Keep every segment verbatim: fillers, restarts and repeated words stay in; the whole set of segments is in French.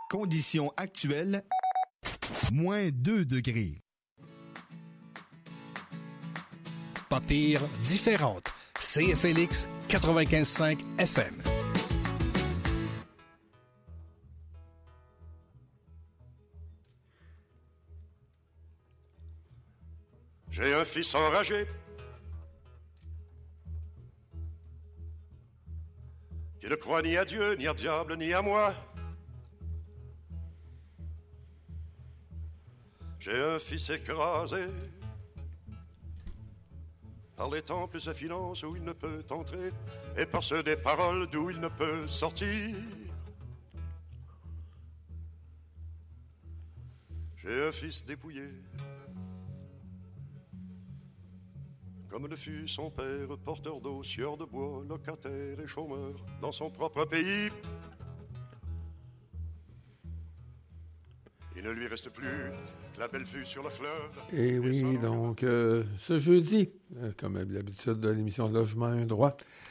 Conditions actuelles, moins deux degrés. Pas pire, différente. C F L X quatre-vingt-quinze cinq F M. J'ai un fils enragé qui ne croit ni à Dieu, ni à diable, ni à moi. J'ai un fils écrasé par les temples et finances où il ne peut entrer et par ceux des paroles d'où il ne peut sortir. J'ai un fils dépouillé comme le fut son père, porteur d'eau, sieur de bois, locataire et chômeur dans son propre pays. Il ne lui reste plus que la belle vue sur le fleuve. Et oui, donc, euh, ce jeudi, euh, comme à l'habitude de l'émission Logement un droit,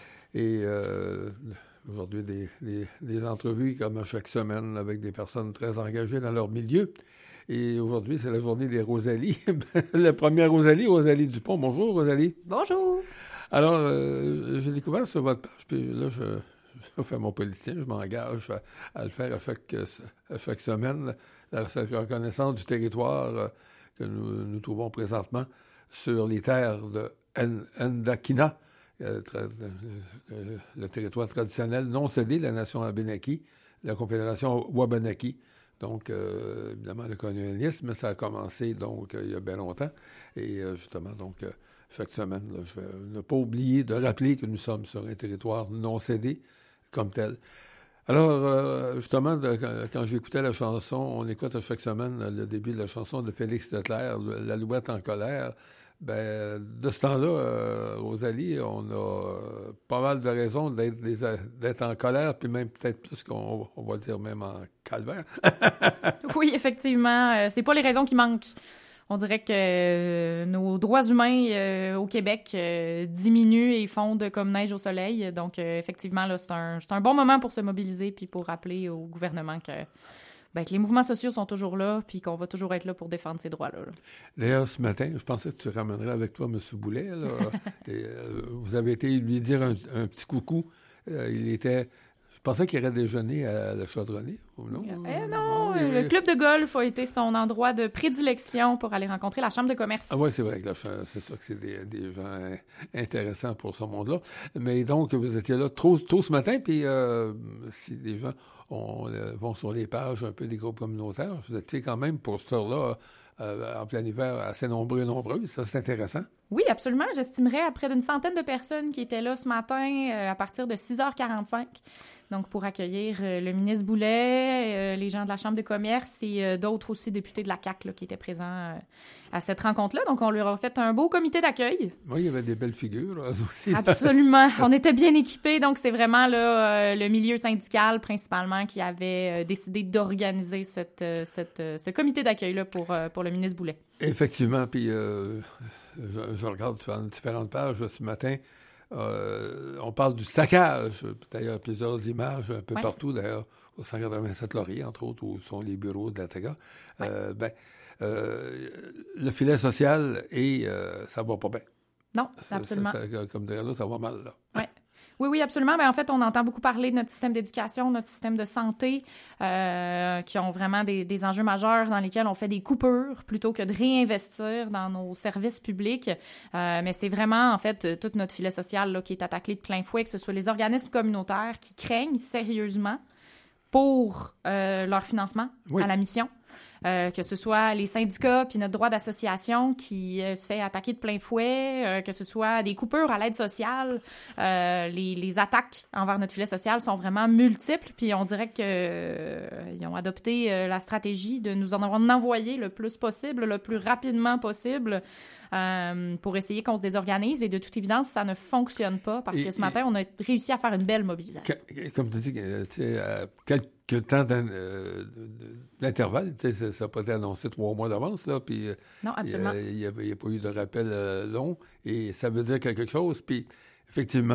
et euh, aujourd'hui, des, des, des entrevues comme à chaque semaine avec des personnes très engagées dans leur milieu. Et aujourd'hui, c'est la journée des Rosalie. La première Rosalie, Rosalie Dupont. Bonjour, Rosalie. Bonjour. Alors, euh, j'ai découvert sur votre page, puis là, je, je fais mon politicien, je m'engage à, à le faire à chaque, à chaque semaine, la, cette reconnaissance du territoire euh, que nous nous trouvons présentement sur les terres de Ndakina, euh, tra- euh, le territoire traditionnel non cédé de la nation Abénaki, la Confédération Wabanaki. Donc, euh, évidemment, le colonialisme, ça a commencé, donc, euh, il y a bien longtemps. Et euh, justement, donc, euh, chaque semaine, là, je vais ne pas oublier de rappeler que nous sommes sur un territoire non cédé comme tel. Alors, euh, justement, de, quand j'écoutais la chanson, on écoute à chaque semaine le début de la chanson de Félix Leclerc, « L'Alouette en colère ». Ben, de ce temps-là, euh, Rosalie, on a euh, pas mal de raisons d'être, des, d'être en colère, puis même peut-être plus qu'on on va dire même en calvaire. Oui, effectivement, euh, c'est pas les raisons qui manquent. On dirait que euh, nos droits humains euh, au Québec euh, diminuent et fondent comme neige au soleil. Donc, euh, effectivement, là, c'est un, c'est un bon moment pour se mobiliser puis pour rappeler au gouvernement que Ben, que les mouvements sociaux sont toujours là, puis qu'on va toujours être là pour défendre ces droits-là. Là. D'ailleurs, ce matin, je pensais que tu ramènerais avec toi M. Boulet. Là, et, euh, vous avez été lui dire un, un petit coucou. Euh, il était... Je pensais qu'il irait déjeuner à la Chaudronnée, ou non? Eh non! Oui, le oui. club de golf a été son endroit de prédilection pour aller rencontrer la Chambre de commerce. Ah oui, c'est vrai que la, c'est ça que c'est des, des gens intéressants pour ce monde-là. Mais donc, vous étiez là trop tôt ce matin, puis euh, si des gens on, euh, vont sur les pages un peu des groupes communautaires, vous étiez quand même, pour cette heure-là, euh, en plein hiver, assez nombreux et nombreuses. Ça, c'est intéressant. Oui, absolument. J'estimerais à près d'une centaine de personnes qui étaient là ce matin euh, à partir de six heures quarante-cinq. Donc, pour accueillir euh, le ministre Boulet, euh, les gens de la Chambre de commerce et euh, d'autres aussi députés de la C A Q là, qui étaient présents euh, à cette rencontre-là. Donc, on leur a fait un beau comité d'accueil. Oui, il y avait des belles figures là, aussi. Là. Absolument. On était bien équipés. Donc, c'est vraiment là, euh, le milieu syndical principalement qui avait euh, décidé d'organiser cette, euh, cette, euh, ce comité d'accueil-là pour, euh, pour le ministre Boulet. Effectivement. Puis, euh, je, je regarde sur différentes pages ce matin. Euh, on parle du saccage. D'ailleurs, plusieurs images un peu ouais. partout, d'ailleurs, au cent quatre-vingt-sept Laurier, entre autres, où sont les bureaux de la T A G A. Ouais. Euh, ben, euh, le filet social, et euh, ça va pas bien. Non, absolument. Ça, ça, comme dirait là, ça va mal, là. Ouais. Oui, oui, absolument. Ben, en fait, on entend beaucoup parler de notre système d'éducation, notre système de santé, euh, qui ont vraiment des, des enjeux majeurs dans lesquels on fait des coupures plutôt que de réinvestir dans nos services publics. Euh, mais c'est vraiment, en fait, tout notre filet social là, qui est attaqué de plein fouet, que ce soit les organismes communautaires qui craignent sérieusement pour euh, leur financement oui. à la mission. Euh, que ce soit les syndicats puis notre droit d'association qui euh, se fait attaquer de plein fouet, euh, que ce soit des coupures à l'aide sociale, euh, les, les attaques envers notre filet social sont vraiment multiples. Puis on dirait qu'ils euh, ont adopté euh, la stratégie de nous en envoyer le plus possible, le plus rapidement possible, euh, pour essayer qu'on se désorganise. Et de toute évidence, ça ne fonctionne pas parce et, que ce matin, on a réussi à faire une belle mobilisation. Que, comme tu dis, tu sais, euh, quelques que temps euh, d'intervalle, tu sais, ça n'a pas été annoncé trois mois d'avance, là, puis non, absolument. Il n'y a, a, a pas eu de rappel euh, long, et ça veut dire quelque chose, puis effectivement,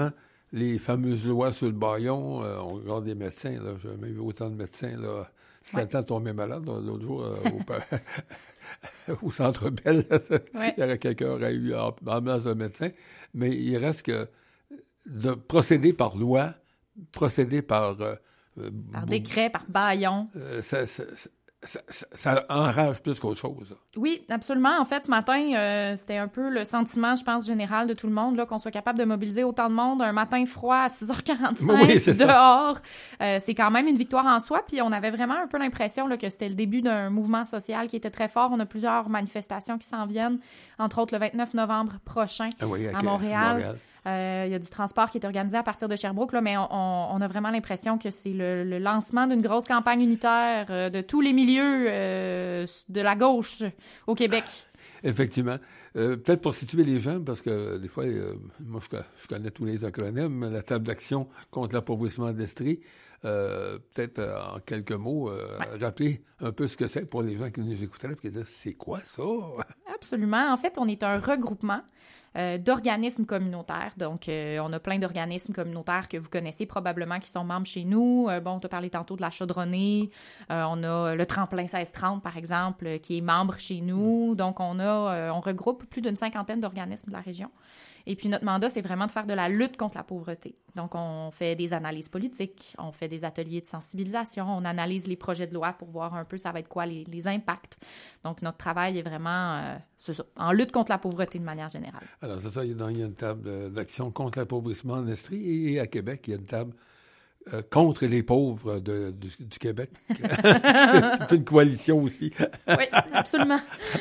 les fameuses lois sur le bâillon, euh, on regarde des médecins, là, j'ai jamais vu autant de médecins, là. C'était ouais. le temps de tomber malade, l'autre jour, euh, au, au Centre Bell, ouais. il y aurait quelqu'un qui aurait eu en, en masse de médecins, mais il reste que de procéder par loi, procéder par... Euh, par décret, par bâillon. Euh, ça, ça, ça, ça, ça enrage plus qu'autre chose. Oui, absolument. En fait, ce matin, euh, c'était un peu le sentiment, je pense, général de tout le monde, là, qu'on soit capable de mobiliser autant de monde un matin froid à six heures quarante-cinq oui, dehors. Euh, c'est quand même une victoire en soi. Puis on avait vraiment un peu l'impression là, que c'était le début d'un mouvement social qui était très fort. On a plusieurs manifestations qui s'en viennent, entre autres le vingt-neuf novembre prochain ah oui, okay. à Montréal. Montréal. Euh, il y a du transport qui est organisé à partir de Sherbrooke, là, mais on, on a vraiment l'impression que c'est le, le lancement d'une grosse campagne unitaire euh, de tous les milieux euh, de la gauche au Québec. Effectivement. Euh, peut-être pour situer les gens, parce que euh, des fois, euh, moi, je, je connais tous les acronymes, la table d'action contre l'appauvrissement de l'Estrie, euh, peut-être euh, en quelques mots, euh, ouais. rappeler un peu ce que c'est pour les gens qui nous écouteraient et qui disent « c'est quoi ça? » Absolument. En fait, on est un regroupement euh, d'organismes communautaires. Donc, euh, on a plein d'organismes communautaires que vous connaissez probablement qui sont membres chez nous. Euh, bon, on t'a parlé tantôt de la Chaudronnée. Euh, on a le Tremplin seize trente, par exemple, euh, qui est membre chez nous. Donc, on a, euh, on regroupe plus d'une cinquantaine d'organismes de la région. Et puis, notre mandat, c'est vraiment de faire de la lutte contre la pauvreté. Donc, on fait des analyses politiques, on fait des ateliers de sensibilisation, on analyse les projets de loi pour voir un peu ça va être quoi les, les impacts. Donc, notre travail est vraiment, euh, c'est ça, en lutte contre la pauvreté de manière générale. Alors, c'est ça, il y a une table d'action contre l'appauvrissement en Estrie et à Québec, il y a une table euh, contre les pauvres de, du, du Québec. C'est une coalition aussi. Oui, absolument.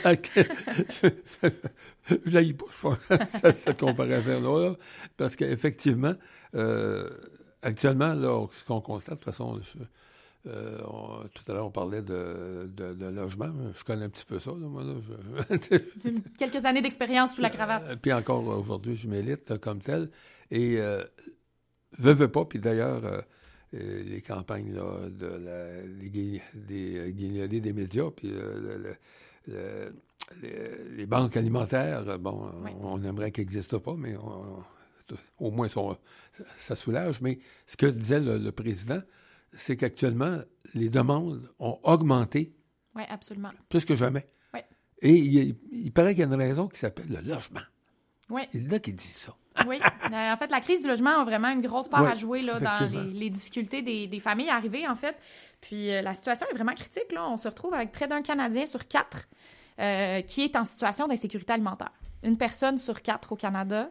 Je l'ai pas, cette comparaison-là, parce qu'effectivement, euh, actuellement, là, ce qu'on constate, de toute façon, je, euh, on, tout à l'heure, on parlait de, de, de logement. Je connais un petit peu ça, là, moi. Là, je... Quelques années d'expérience sous la cravate. Euh, puis encore, aujourd'hui, je m'élite comme tel. Et euh, veux, veux pas, puis d'ailleurs, euh, les campagnes là, de la, les, des guignolés des médias, puis euh, le, le, le Les, les banques alimentaires, bon, oui. on, on aimerait qu'elles n'existent pas, mais on, au moins sont, ça, ça soulage. Mais ce que disait le, le président, c'est qu'actuellement, les demandes ont augmenté. Oui, absolument. Plus que jamais. Oui. Et il, il paraît qu'il y a une raison qui s'appelle le logement. Oui. Il y en a qui disent ça. Oui. Euh, en fait, la crise du logement a vraiment une grosse part oui, à jouer là, dans les, les difficultés des, des familles arrivées, en fait. Puis euh, la situation est vraiment critique. Là. On se retrouve avec près d'un Canadien sur quatre Euh, qui est en situation d'insécurité alimentaire. Une personne sur quatre au Canada,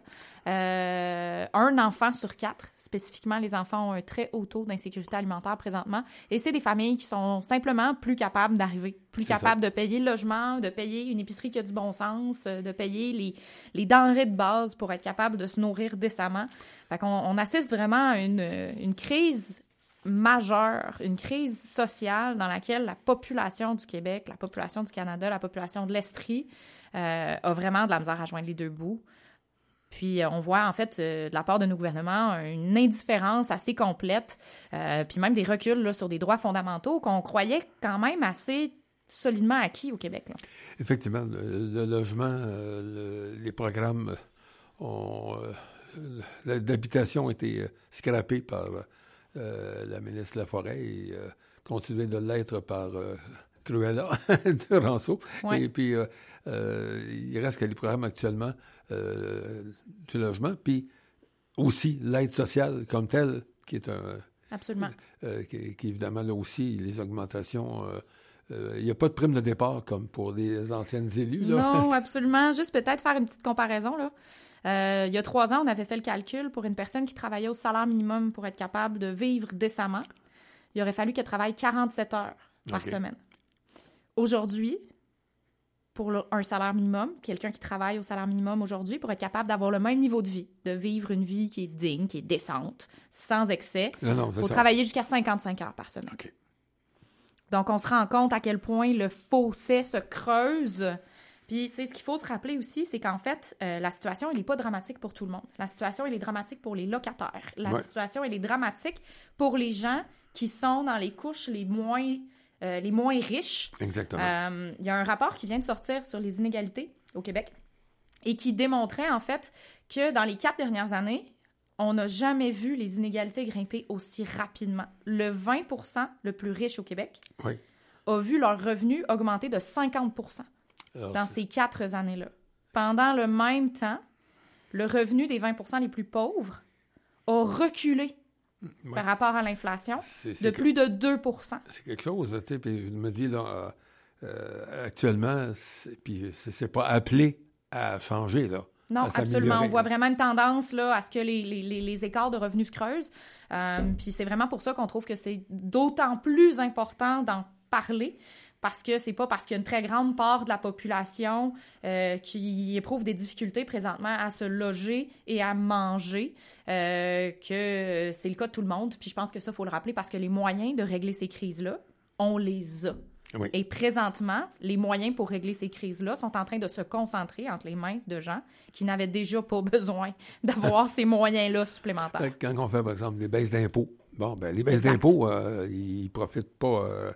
euh, un enfant sur quatre, spécifiquement, les enfants ont un très haut taux d'insécurité alimentaire présentement, et c'est des familles qui sont simplement plus capables d'arriver, plus c'est capables ça. de payer le logement, de payer une épicerie qui a du bon sens, de payer les, les denrées de base pour être capable de se nourrir décemment. Fait qu'on on assiste vraiment à une, une crise majeure, une crise sociale dans laquelle la population du Québec, la population du Canada, la population de l'Estrie euh, a vraiment de la misère à joindre les deux bouts. Puis euh, on voit en fait euh, de la part de nos gouvernements une indifférence assez complète, euh, puis même des reculs là, sur des droits fondamentaux qu'on croyait quand même assez solidement acquis au Québec. Là. Effectivement, le, le logement, euh, le, les programmes ont, euh, d'habitation ont été scrappés par Euh, la ministre Laforêt et euh, continuer de l'être par euh, Cruella de Ranceau. Ouais. Et puis, euh, euh, il reste que les programmes actuellement euh, du logement, puis aussi l'aide sociale comme telle, qui est un... Absolument. Euh, qui, qui, évidemment, là aussi, les augmentations... Euh, il euh, n'y a pas de prime de départ comme pour les anciennes élus. Là. Non, absolument. Juste peut-être faire une petite comparaison, là. Euh, il y a trois ans, on avait fait le calcul pour une personne qui travaillait au salaire minimum pour être capable de vivre décemment. Il aurait fallu qu'elle travaille quarante-sept heures par okay. semaine. Aujourd'hui, pour le, un salaire minimum, quelqu'un qui travaille au salaire minimum aujourd'hui, pour être capable d'avoir le même niveau de vie, de vivre une vie qui est digne, qui est décente, sans excès, il faut ça. travailler jusqu'à cinquante-cinq heures par semaine. Okay. Donc, on se rend compte à quel point le fossé se creuse. Puis, tu sais, ce qu'il faut se rappeler aussi, c'est qu'en fait, euh, la situation, elle n'est pas dramatique pour tout le monde. La situation, elle est dramatique pour les locataires. La ouais. situation, elle est dramatique pour les gens qui sont dans les couches les moins, euh, les moins riches. Exactement. Euh, il y a un rapport qui vient de sortir sur les inégalités au Québec et qui démontrait, en fait, que dans les quatre dernières années, on n'a jamais vu les inégalités grimper aussi rapidement. Le vingt pour cent le plus riche au Québec oui. a vu leur revenu augmenter de cinquante pour cent Alors, dans c'est... ces quatre années-là. Pendant le même temps, le revenu des vingt pour cent les plus pauvres a reculé oui. par rapport à l'inflation c'est, c'est de que... plus de deux pour cent. C'est quelque chose, tu sais, puis je me dis, là, euh, euh, actuellement, c'est, puis c'est, c'est pas appelé à changer, là. Non, absolument. On voit vraiment une tendance là, à ce que les, les, les écarts de revenus se creusent. Euh, puis c'est vraiment pour ça qu'on trouve que c'est d'autant plus important d'en parler, parce que c'est pas parce qu'il y a une très grande part de la population euh, qui éprouve des difficultés présentement à se loger et à manger euh, que c'est le cas de tout le monde. Puis je pense que ça, il faut le rappeler, parce que les moyens de régler ces crises-là, on les a. Oui. Et présentement, les moyens pour régler ces crises-là sont en train de se concentrer entre les mains de gens qui n'avaient déjà pas besoin d'avoir ces moyens-là supplémentaires. Quand on fait, par exemple, des baisses d'impôts, bon, ben les baisses Exact. d'impôts, euh, ils ne profitent pas... Euh,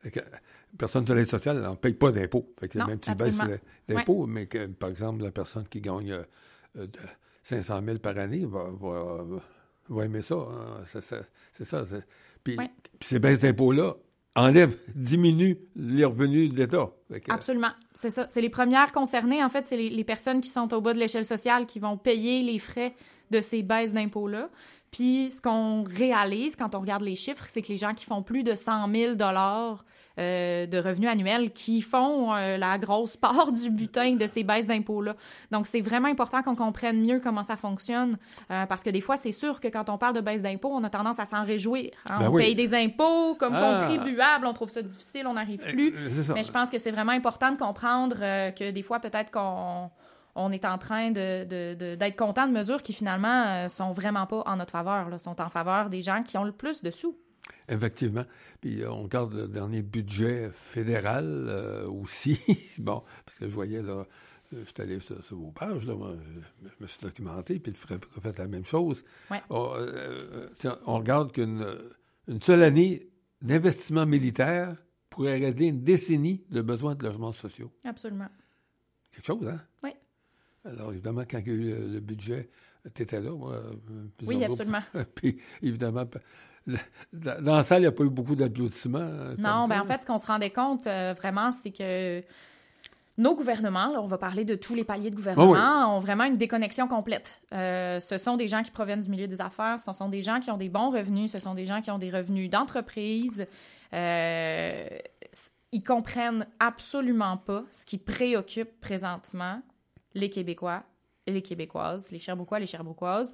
personne de l'aide sociale n'en paye pas d'impôts. Fait que Non, même si tu baisses d'impôts, ouais. mais que, par exemple, la personne qui gagne euh, de cinq cent mille par année va, va, va aimer ça. Hein. C'est, c'est, c'est ça. C'est... Puis, ouais. puis ces baisses d'impôts-là enlèvent, diminuent les revenus de l'État. Que... Absolument. C'est ça. C'est les premières concernées. En fait, c'est les, les personnes qui sont au bas de l'échelle sociale qui vont payer les frais de ces baisses d'impôts-là. Puis, ce qu'on réalise quand on regarde les chiffres, c'est que les gens qui font plus de cent mille dollars euh, de revenus annuels, qui font euh, la grosse part du butin de ces baisses d'impôts-là. Donc, c'est vraiment important qu'on comprenne mieux comment ça fonctionne, euh, parce que des fois, c'est sûr que quand on parle de baisse d'impôts, on a tendance à s'en réjouir. Hein? Ben on oui. paye des impôts comme ah. contribuable, on trouve ça difficile, on n'arrive plus. Euh, Mais je pense que c'est vraiment important de comprendre euh, que des fois, peut-être qu'on... on est en train de, de, de, d'être content de mesures qui, finalement, euh, sont vraiment pas en notre faveur, là, sont en faveur des gens qui ont le plus de sous. Effectivement. Puis euh, on regarde le dernier budget fédéral euh, aussi. Bon, parce que je voyais, là, je suis allé sur, sur vos pages, là, moi, je, je me suis documenté, puis le F R E P a fait la même chose. Ouais. On, euh, on regarde qu'une une seule année d'investissement militaire pourrait régler une décennie de besoins de logements sociaux. Absolument. Quelque chose, hein? Oui. Alors, évidemment, quand il y a eu le, le budget, tu étais là, moi. Oui, absolument. Puis, évidemment, dans la salle, il n'y a pas eu beaucoup d'applaudissements. Non, bien, en fait, ce qu'on se rendait compte, euh, vraiment, c'est que nos gouvernements, là, on va parler de tous les paliers de gouvernement, oh oui. ont vraiment une déconnexion complète. Euh, ce sont des gens qui proviennent du milieu des affaires, ce sont des gens qui ont des bons revenus, ce sont des gens qui ont des revenus d'entreprise. Euh, ils comprennent absolument pas ce qui préoccupe présentement les Québécois et les Québécoises, les Sherbrookois et les Sherbrookoises.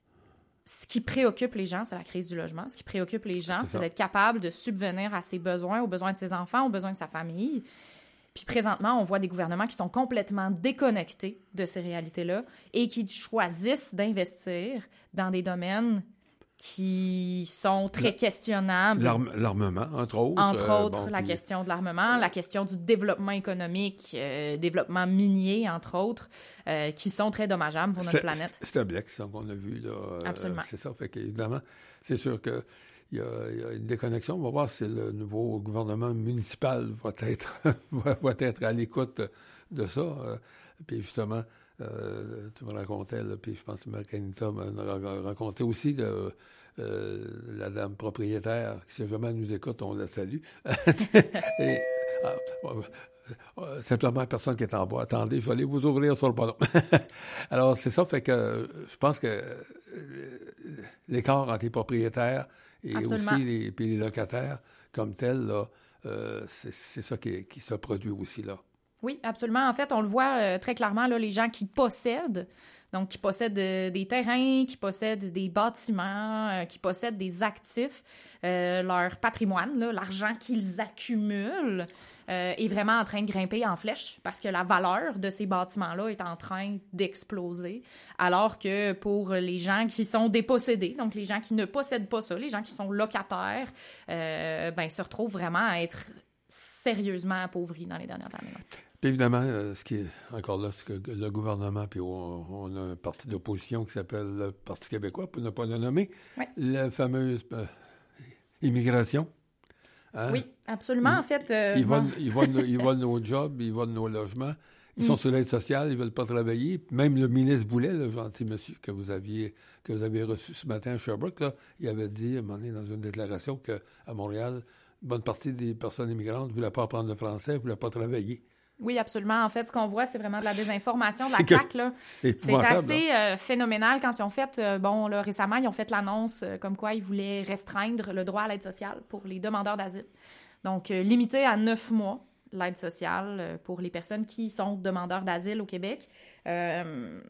Ce qui préoccupe les gens, c'est la crise du logement. Ce qui préoccupe les gens, c'est, c'est d'être capable de subvenir à ses besoins, aux besoins de ses enfants, aux besoins de sa famille. Puis présentement, on voit des gouvernements qui sont complètement déconnectés de ces réalités-là et qui choisissent d'investir dans des domaines qui sont très questionnables. L'arme, l'armement, entre autres. Entre euh, autres, bon, la puis... question de l'armement, la question du développement économique, euh, développement minier, entre autres, euh, qui sont très dommageables pour notre c'était, planète. C'était bien ça qu'on a vu, là. Absolument. Euh, c'est ça, fait qu'évidemment, c'est sûr que il y, a, il y a une déconnexion. On va voir si le nouveau gouvernement municipal va être, va, va être à l'écoute de ça. Euh, puis justement, euh, tu me racontais, là, puis je pense que Margarita m'a raconté aussi de, euh, la dame propriétaire qui, si jamais elle nous écoute, on la salue. Et, ah, euh, simplement, personne qui est en bas. Attendez, je vais aller vous ouvrir sur le ballon. Alors, c'est ça, fait que je pense que l'écart entre les propriétaires et Absolument. aussi les, puis les locataires comme tels, là, euh, c'est, c'est ça qui, qui se produit aussi, là. Oui, absolument. En fait, on le voit euh, très clairement, là, les gens qui possèdent, donc qui possèdent euh, des terrains, qui possèdent des bâtiments, euh, qui possèdent des actifs, euh, leur patrimoine, là, l'argent qu'ils accumulent euh, est vraiment en train de grimper en flèche parce que la valeur de ces bâtiments-là est en train d'exploser, alors que pour les gens qui sont dépossédés, donc les gens qui ne possèdent pas ça, les gens qui sont locataires, euh, ben, se retrouvent vraiment à être sérieusement appauvris dans les dernières années. Puis évidemment, euh, ce qui est encore là, c'est que le gouvernement, puis on, on a un parti d'opposition qui s'appelle le Parti québécois, pour ne pas le nommer, oui. la fameuse euh, immigration. Hein? Oui, absolument. Ils, en fait... Euh, ils, volent, ils, volent, ils volent nos jobs, ils volent nos logements, Ils sont sur l'aide sociale, ils veulent pas travailler. Même le ministre Boulet, le gentil monsieur que vous aviez que vous avez reçu ce matin à Sherbrooke, là, il avait dit, à un moment donné, dans une déclaration, qu'à Montréal, une bonne partie des personnes immigrantes ne voulaient pas apprendre le français, ne voulaient pas travailler. Oui, absolument. En fait, ce qu'on voit, c'est vraiment de la désinformation de la C'est C A Q. Là. C'est C'est assez euh, phénoménal quand ils ont fait, euh, bon, là, récemment, ils ont fait l'annonce euh, comme quoi ils voulaient restreindre le droit à l'aide sociale pour les demandeurs d'asile. Donc, euh, limiter à neuf mois l'aide sociale euh, pour les personnes qui sont demandeurs d'asile au Québec. Euh,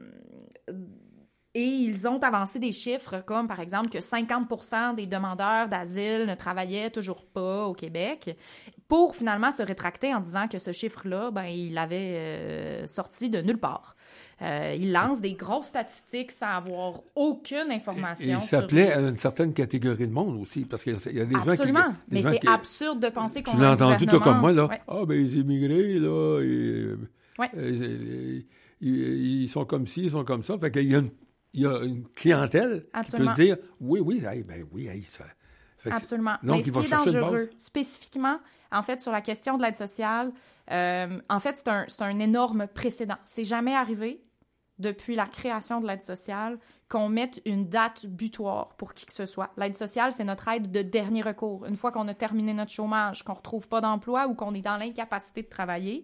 Et ils ont avancé des chiffres comme, par exemple, que cinquante pour cent des demandeurs d'asile ne travaillaient toujours pas au Québec, pour finalement se rétracter en disant que ce chiffre-là, ben, il avait euh, sorti de nulle part. Euh, ils lancent des grosses statistiques sans avoir aucune information. Et il s'appelait à une certaine catégorie de monde aussi, parce qu'il y a des Absolument. gens qui... Absolument, mais c'est qui... absurde de penser qu'on tu l'as a un entendu, toi, comme moi, là. Ouais. Ah, ben les immigrés, là, et, ouais. euh, ils, ils sont comme ci, ils sont comme ça. Fait qu'il y a une Il y a une clientèle Absolument. qui peut dire oui, oui, hey, ben oui, hey, ça. Fait que Absolument. donc, mais ce qui est dangereux, spécifiquement, en fait, sur la question de l'aide sociale, euh, en fait, c'est un, c'est un énorme précédent. C'est jamais arrivé depuis la création de l'aide sociale qu'on mette une date butoir pour qui que ce soit. L'aide sociale, c'est notre aide de dernier recours. Une fois qu'on a terminé notre chômage, qu'on ne retrouve pas d'emploi ou qu'on est dans l'incapacité de travailler,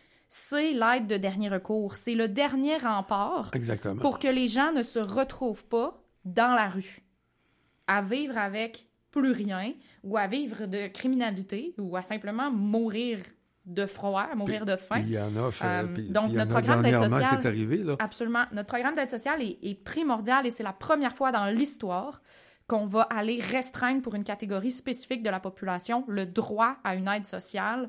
c'est l'aide de dernier recours. C'est le dernier rempart Exactement. pour que les gens ne se retrouvent pas dans la rue, à vivre avec plus rien, ou à vivre de criminalité, ou à simplement mourir de froid, à mourir puis, de faim. Puis il y en a, Euh, puis, donc, puis il y en notre a programme d'aide dernièrement sociale- que c'est arrivé, là. Absolument. Notre programme d'aide sociale est, est primordial et c'est la première fois dans l'histoire qu'on va aller restreindre pour une catégorie spécifique de la population le droit à une aide sociale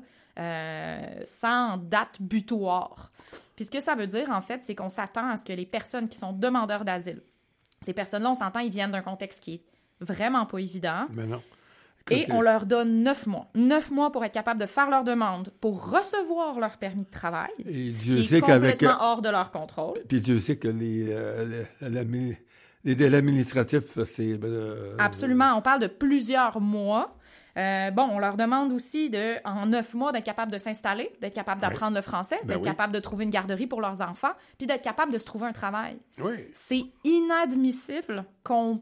euh, sans date butoir. Puis ce que ça veut dire, en fait, c'est qu'on s'attend à ce que les personnes qui sont demandeurs d'asile, ces personnes-là, on s'entend, ils viennent d'un contexte qui est vraiment pas évident. Mais non. Et Écoute, on leur donne neuf mois. Neuf mois pour être capable de faire leur demande, pour recevoir leur permis de travail, Et ce Dieu qui sait est qu'avec- complètement hors de leur contrôle. Puis Dieu sait que les, euh, les, la- les délais administratifs, c'est... ben, euh, Absolument. On parle de plusieurs mois. Euh, bon, on leur demande aussi, de, en neuf mois, d'être capable de s'installer, d'être capable d'apprendre le français, Ben d'être oui. capable de trouver une garderie pour leurs enfants, puis d'être capable de se trouver un travail. Oui. C'est inadmissible qu'on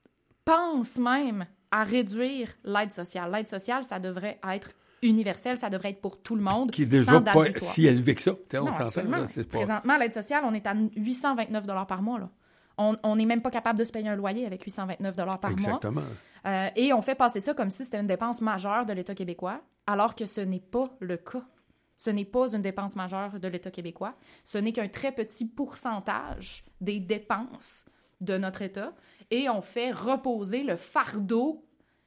pense même à réduire l'aide sociale. L'aide sociale, ça devrait être universel, ça devrait être pour tout le monde, Qui est déjà sans date pas butoir. si élevé que ça. T'sais, on Non, s'entend, absolument. là, c'est pas... Présentement, l'aide sociale, on est à huit cent vingt-neuf dollars par mois. Là. On n'est même pas capable de se payer un loyer avec huit cent vingt-neuf dollars par Exactement. mois. Euh, et on fait passer ça comme si c'était une dépense majeure de l'État québécois, alors que ce n'est pas le cas. Ce n'est pas une dépense majeure de l'État québécois. Ce n'est qu'un très petit pourcentage des dépenses de notre État. Et on fait reposer le fardeau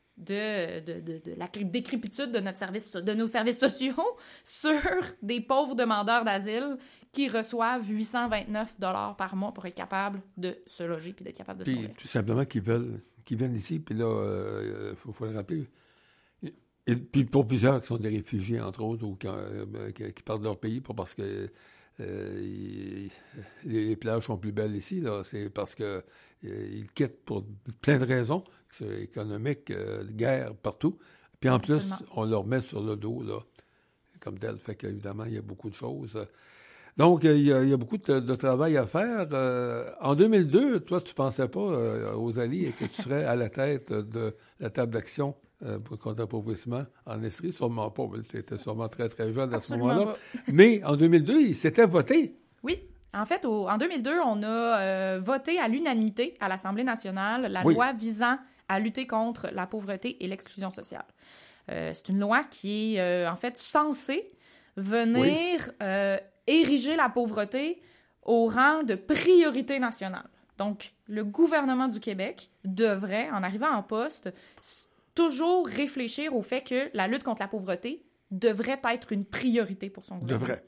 de, de, de, de la décrépitude de, notre service, de nos services sociaux sur des pauvres demandeurs d'asile qui reçoivent huit cent vingt-neuf dollars par mois pour être capables de se loger puis d'être capables de se Puis nourrir. tout simplement qu'ils veulent, qu'ils viennent ici, puis là, il euh, faut, faut le rappeler. Et, et puis pour plusieurs qui sont des réfugiés, entre autres, ou qui, euh, qui, qui partent de leur pays, pas parce que euh, ils, les, les plages sont plus belles ici, là, c'est parce que euh, ils quittent pour plein de raisons, c'est économique, euh, guerre, partout. Puis en Absolument. plus, on leur met sur le dos, là, comme tel. Fait qu'évidemment, il y a beaucoup de choses. Donc, il y a, il y a beaucoup de, de travail à faire. Euh, en deux mille deux, toi, tu pensais pas, euh, Rosalie, que tu serais à la tête de la table d'action euh, contre l'appauvrissement en Estrie? Sûrement pas. Tu étais sûrement très, très jeune à Absolument ce moment-là. pas. Mais en deux mille deux, il s'était voté. Oui. En fait, au- en deux mille deux, on a euh, voté à l'unanimité à l'Assemblée nationale la Oui. loi visant à lutter contre la pauvreté et l'exclusion sociale. Euh, c'est une loi qui est, euh, en fait, censée venir euh, ériger la pauvreté au rang de priorité nationale. Donc, le gouvernement du Québec devrait, en arrivant en poste, s- toujours réfléchir au fait que la lutte contre la pauvreté devrait être une priorité pour son gouvernement. Devrait.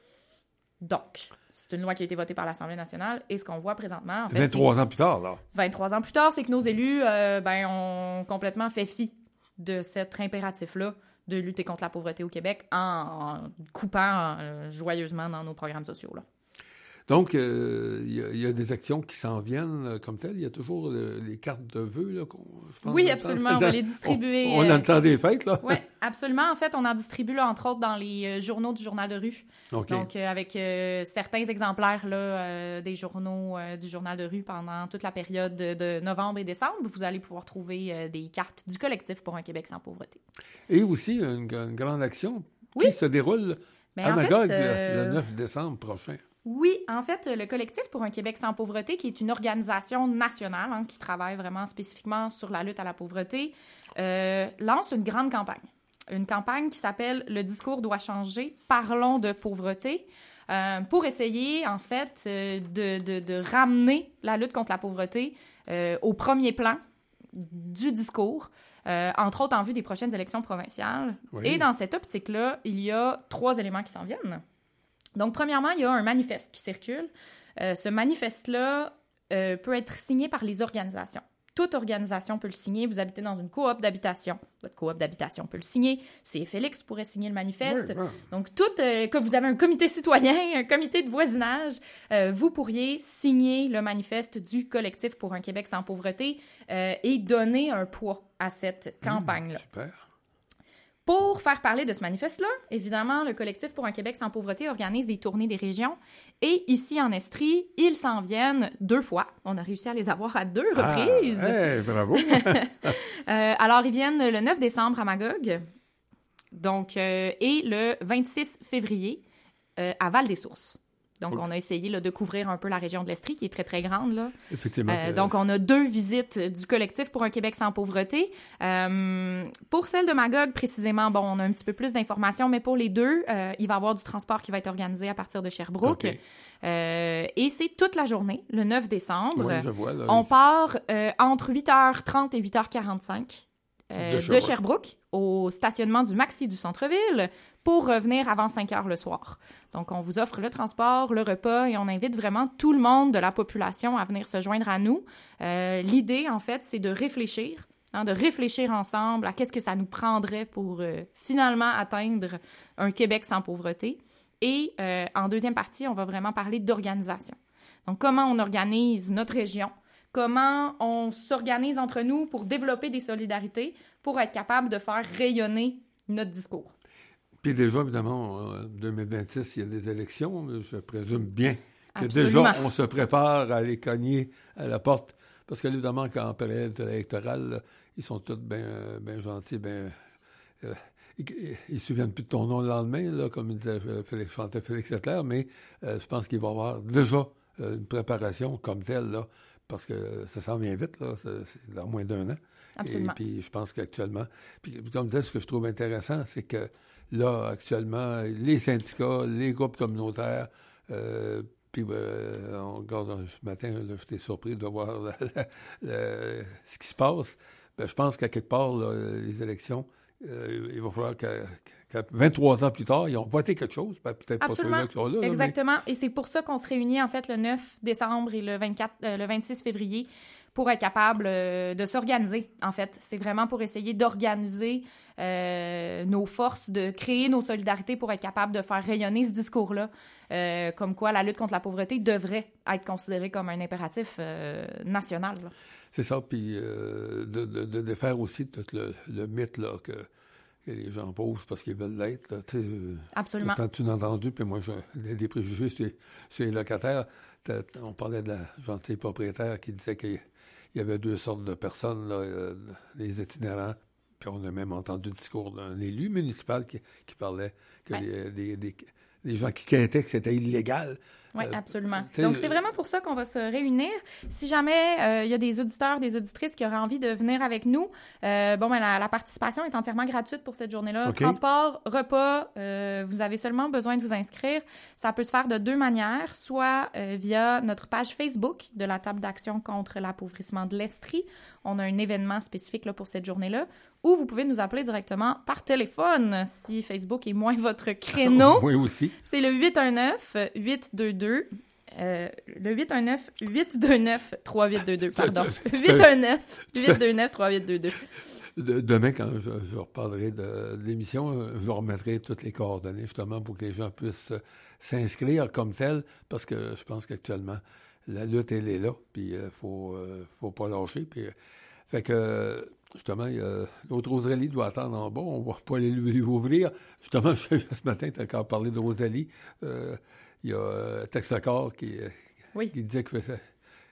Donc, c'est une loi qui a été votée par l'Assemblée nationale et ce qu'on voit présentement, en fait, vingt-trois ans plus tard, là. c'est- vingt-trois ans plus tard, c'est que nos élus euh, ben, ont complètement fait fi de cet impératif-là de lutter contre la pauvreté au Québec en, en coupant euh, joyeusement dans nos programmes sociaux. Là. Donc, euh, il y, y a des actions qui s'en viennent euh, comme telles. Il y a toujours le, les cartes de vœux, là, qu'on, je pense. Oui, absolument. On va les distribuer. On, on a le temps des fêtes, là. Oui, absolument. En fait, on en distribue, là, entre autres, dans les euh, journaux du Journal de rue. Okay. Donc, euh, avec euh, certains exemplaires là, euh, des journaux euh, du Journal de rue pendant toute la période de, de novembre et décembre, vous allez pouvoir trouver euh, des cartes du collectif pour un Québec sans pauvreté. Et aussi, une, une grande action oui. qui se déroule Mais à en Magog fait, euh... le neuf décembre prochain. Oui, en fait, le Collectif pour un Québec sans pauvreté, qui est une organisation nationale hein, qui travaille vraiment spécifiquement sur la lutte à la pauvreté, euh, lance une grande campagne. Une campagne qui s'appelle « Le discours doit changer, parlons de pauvreté euh, », pour essayer, en fait, euh, de, de, de ramener la lutte contre la pauvreté euh, au premier plan du discours, euh, entre autres en vue des prochaines élections provinciales. Oui. Et dans cette optique-là, il y a trois éléments qui s'en viennent. Donc, premièrement, il y a un manifeste qui circule. Euh, ce manifeste-là euh, peut être signé par les organisations. Toute organisation peut le signer. Vous habitez dans une coop d'habitation. Votre coop d'habitation peut le signer. C F L X pourrait signer le manifeste. Oui, oui. Donc, tout, euh, que vous avez un comité citoyen, un comité de voisinage, euh, vous pourriez signer le manifeste du Collectif pour un Québec sans pauvreté euh, et donner un poids à cette campagne-là. Mmh, super. Pour faire parler de ce manifeste-là, évidemment, le Collectif pour un Québec sans pauvreté organise des tournées des régions. Et ici, en Estrie, ils s'en viennent deux fois. On a réussi à les avoir à deux ah, reprises. Hey, bravo! euh, alors, ils viennent le neuf décembre à Magog, donc, euh, et le vingt-six février euh, à Val-des-Sources. Donc, okay. on a essayé là, de couvrir un peu la région de l'Estrie, qui est très, très grande. Là. Effectivement. Euh, donc, on a deux visites du Collectif pour un Québec sans pauvreté. Euh, pour celle de Magog, précisément, bon, on a un petit peu plus d'informations, mais pour les deux, euh, il va y avoir du transport qui va être organisé à partir de Sherbrooke. Okay. Euh, et c'est toute la journée, le neuf décembre. Oui, je vois. Là, on part euh, entre huit heures trente et huit heures quarante-cinq euh, de, Sherbrooke. de Sherbrooke au stationnement du Maxi du centre-ville pour revenir avant cinq heures le soir. Donc, on vous offre le transport, le repas et on invite vraiment tout le monde de la population à venir se joindre à nous. Euh, l'idée, en fait, c'est de réfléchir, hein, de réfléchir ensemble à qu'est-ce que ça nous prendrait pour euh, finalement atteindre un Québec sans pauvreté. Et euh, en deuxième partie, on va vraiment parler d'organisation. Donc, comment on organise notre région, comment on s'organise entre nous pour développer des solidarités, pour être capable de faire rayonner notre discours. Puis déjà, évidemment, en deux mille vingt-six, il y a des élections. Je présume bien que Absolument. déjà, on se prépare à aller cogner à la porte. Parce que, évidemment, qu'en période électorale, ils sont tous bien ben gentils, bien... Euh, ils ne se souviennent plus de ton nom le lendemain, là, comme il disait Félix, chantait Félix Leclerc, mais euh, je pense qu'il va y avoir déjà euh, une préparation comme telle, là, parce que ça s'en vient vite, là, c'est, c'est dans moins d'un an. Absolument. Et puis, je pense qu'actuellement... Puis, comme je disais, ce que je trouve intéressant, c'est que là, actuellement, les syndicats, les groupes communautaires, euh, puis euh, on regarde ce matin, là, j'étais surpris de voir la, la, la, ce qui se passe. Ben, je pense qu'à quelque part, là, les élections, euh, il va falloir que, que vingt-trois ans plus tard, ils ont voté quelque chose, ben, peut-être Absolument. pas ceux-là qui sont là. Exactement. Là, mais... Et c'est pour ça qu'on se réunit, en fait, le neuf décembre et le, vingt-quatre, euh, le vingt-six février pour être capable euh, de s'organiser, en fait. C'est vraiment pour essayer d'organiser euh, nos forces, de créer nos solidarités pour être capable de faire rayonner ce discours-là, euh, comme quoi la lutte contre la pauvreté devrait être considérée comme un impératif euh, national. Là. C'est ça, puis euh, de, de, de défaire aussi tout le, le mythe là, que, que les gens posent parce qu'ils veulent l'être. Là, Absolument. Quand tu l'as entendu, puis moi, j'ai des préjugés sur, sur les locataires. On parlait de la gentille propriétaire qui disait qu'il il y avait deux sortes de personnes, là, euh, les itinérants, puis on a même entendu le discours d'un élu municipal qui, qui parlait que ouais. les, les, les, les gens qui quêtaient que c'était illégal. Oui, euh, absolument. Donc, c'est vraiment pour ça qu'on va se réunir. Si jamais il euh, y a des auditeurs, des auditrices qui auraient envie de venir avec nous, euh, bon, ben, la, la participation est entièrement gratuite pour cette journée-là. Okay. Transport, repas, euh, vous avez seulement besoin de vous inscrire. Ça peut se faire de deux manières, soit euh, via notre page Facebook de la table d'action contre l'appauvrissement de l'Estrie. On a un événement spécifique là, pour cette journée-là. Ou vous pouvez nous appeler directement par téléphone si Facebook est moins votre créneau. Oui, aussi. C'est le huit un neuf, huit deux deux. Euh, le huit un neuf, huit deux neuf, trois huit deux deux, pardon. huit un neuf, huit deux neuf, trois huit deux deux. de, demain, quand je, je reparlerai de, de l'émission, je remettrai toutes les coordonnées, justement, pour que les gens puissent euh, s'inscrire comme tel, parce que je pense qu'actuellement, la lutte, elle est là, puis il euh, faut, euh, faut pas lâcher. Puis, euh, fait que, justement, il y a, l'autre Rosalie doit attendre en bas, on va pas aller lui, lui ouvrir. Justement, ce matin, tu as encore parlé de Rosalie. Euh, il y a euh, Texacar qui, oui. qui disait que ça,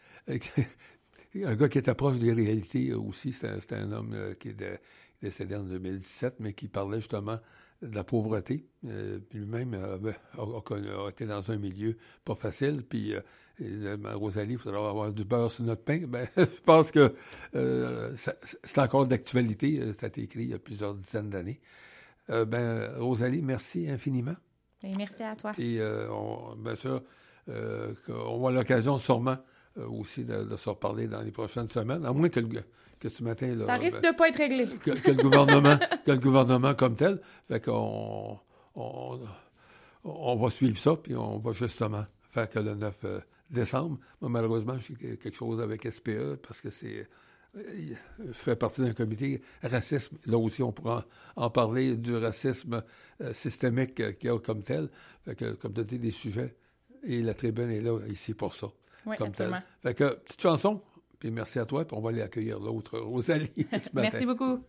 un gars qui était proche des réalités aussi, c'était, c'était un homme euh, qui est de, décédé en deux mille dix-sept, mais qui parlait justement de la pauvreté. Euh, puis lui-même euh, a, a, a été dans un milieu pas facile, puis euh, et, Rosalie, il faudra avoir du beurre sur notre pain. Ben, je pense que euh, ça, c'est encore d'actualité. Ça a été écrit il y a plusieurs dizaines d'années. Euh, ben, Rosalie, merci infiniment. Et merci à toi. Et euh, on, bien sûr, euh, on va avoir l'occasion sûrement euh, aussi de, de se reparler dans les prochaines semaines, à moins que, le, que ce matin... Là, ça risque ben, de pas être réglé. Que, que, le gouvernement, que le gouvernement comme tel. Fait qu'on on, on va suivre ça, puis on va justement faire que le neuf décembre. Moi, malheureusement, j'ai quelque chose avec S P E parce que c'est... Je fais partie d'un comité racisme. Là aussi, on pourra en, en parler du racisme euh, systémique euh, qu'il y a comme tel. Fait que, comme tu as dit, des sujets. Et la tribune est là, ici, pour ça. Oui, comme absolument. Tel. Fait que, petite chanson, puis merci à toi, puis on va aller accueillir l'autre, Rosalie, ce matin. Merci beaucoup.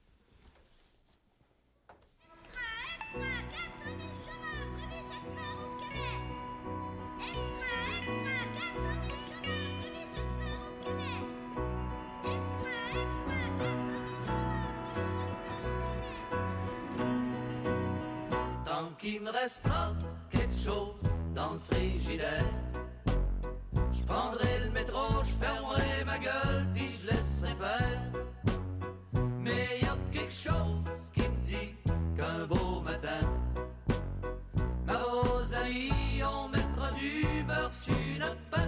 Qu'il me restera quelque chose dans le frigidaire. Je prendrai le métro, je fermerai ma gueule, puis je laisserai faire. Mais y a quelque chose qui me dit qu'un beau matin, ma Rosalie, on mettra du beurre sur notre pain.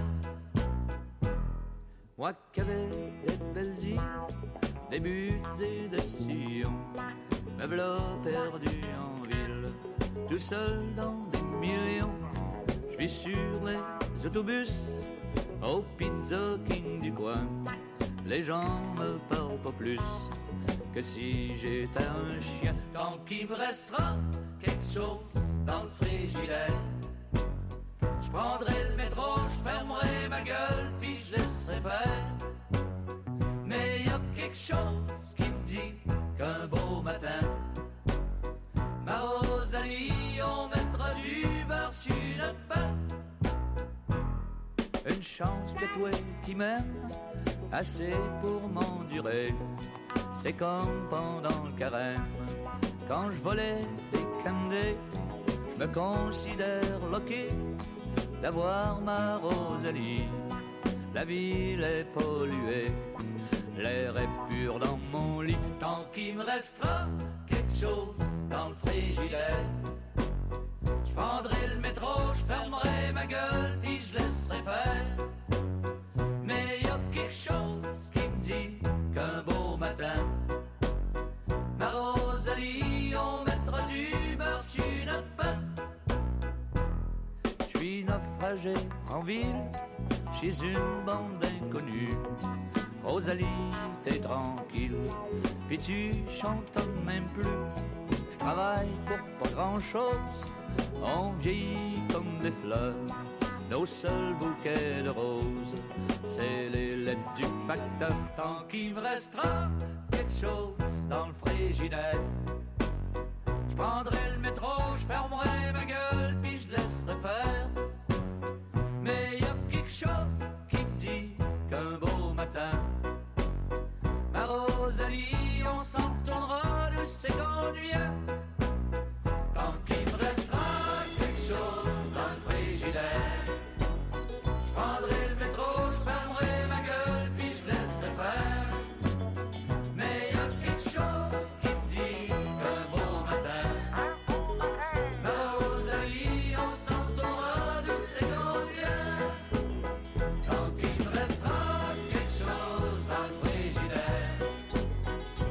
Moi qui avais des belles îles, des buts et des sillons, me v'là perdu en ville, tout seul dans des millions. Je vis sur les autobus, au Pizza King du coin. Les gens me parlent pas plus que si j'étais un chien. Tant qu'il me restera quelque chose dans le frigidaire, je prendrai le métro, je fermerai ma gueule, puis je laisserai faire. Mais y a quelque chose qui me dit qu'un beau matin, ma Rosalie, on mettra du beurre sur notre pain. Une chance que toi qui m'aimes assez pour m'endurer. C'est comme pendant le carême, quand je volais des candés. Je me considère loqué d'avoir ma Rosalie. La ville est polluée, l'air est pur dans mon lit. Tant qu'il me restera quelque chose dans le frigidaire, je prendrai le métro, je fermerai ma gueule, puis je laisserai faire. Mais y a quelque chose qui me dit qu'un beau matin, ma Rosalie, on mettra du beurre sur notre pain. Je suis naufragé en ville, chez une bande d'inconnus. Rosalie, t'es tranquille, puis tu chantonnes même plus. Je travaille pour pas grand-chose, on vieillit comme des fleurs. Nos seuls bouquets de roses, c'est les lettres du facteur. Tant qu'il me restera quelque chose dans le frigidaire, je prendrai le métro, je fermerai ma gueule, puis je laisserai faire. Mais y a quelque chose qui me dit qu'un beau matin, ma Rosalie, on s'en tournera de ces conduits. Tant qu'il me restera quelque chose dans le frigidaire, je prendrai le métro, je fermerai ma gueule, puis je laisserai faire. Mais y a quelque chose qui me dit qu'un beau matin, ma Rosalie, on s'en tournera de ces conduits. Tant qu'il me restera quelque chose dans le frigidaire,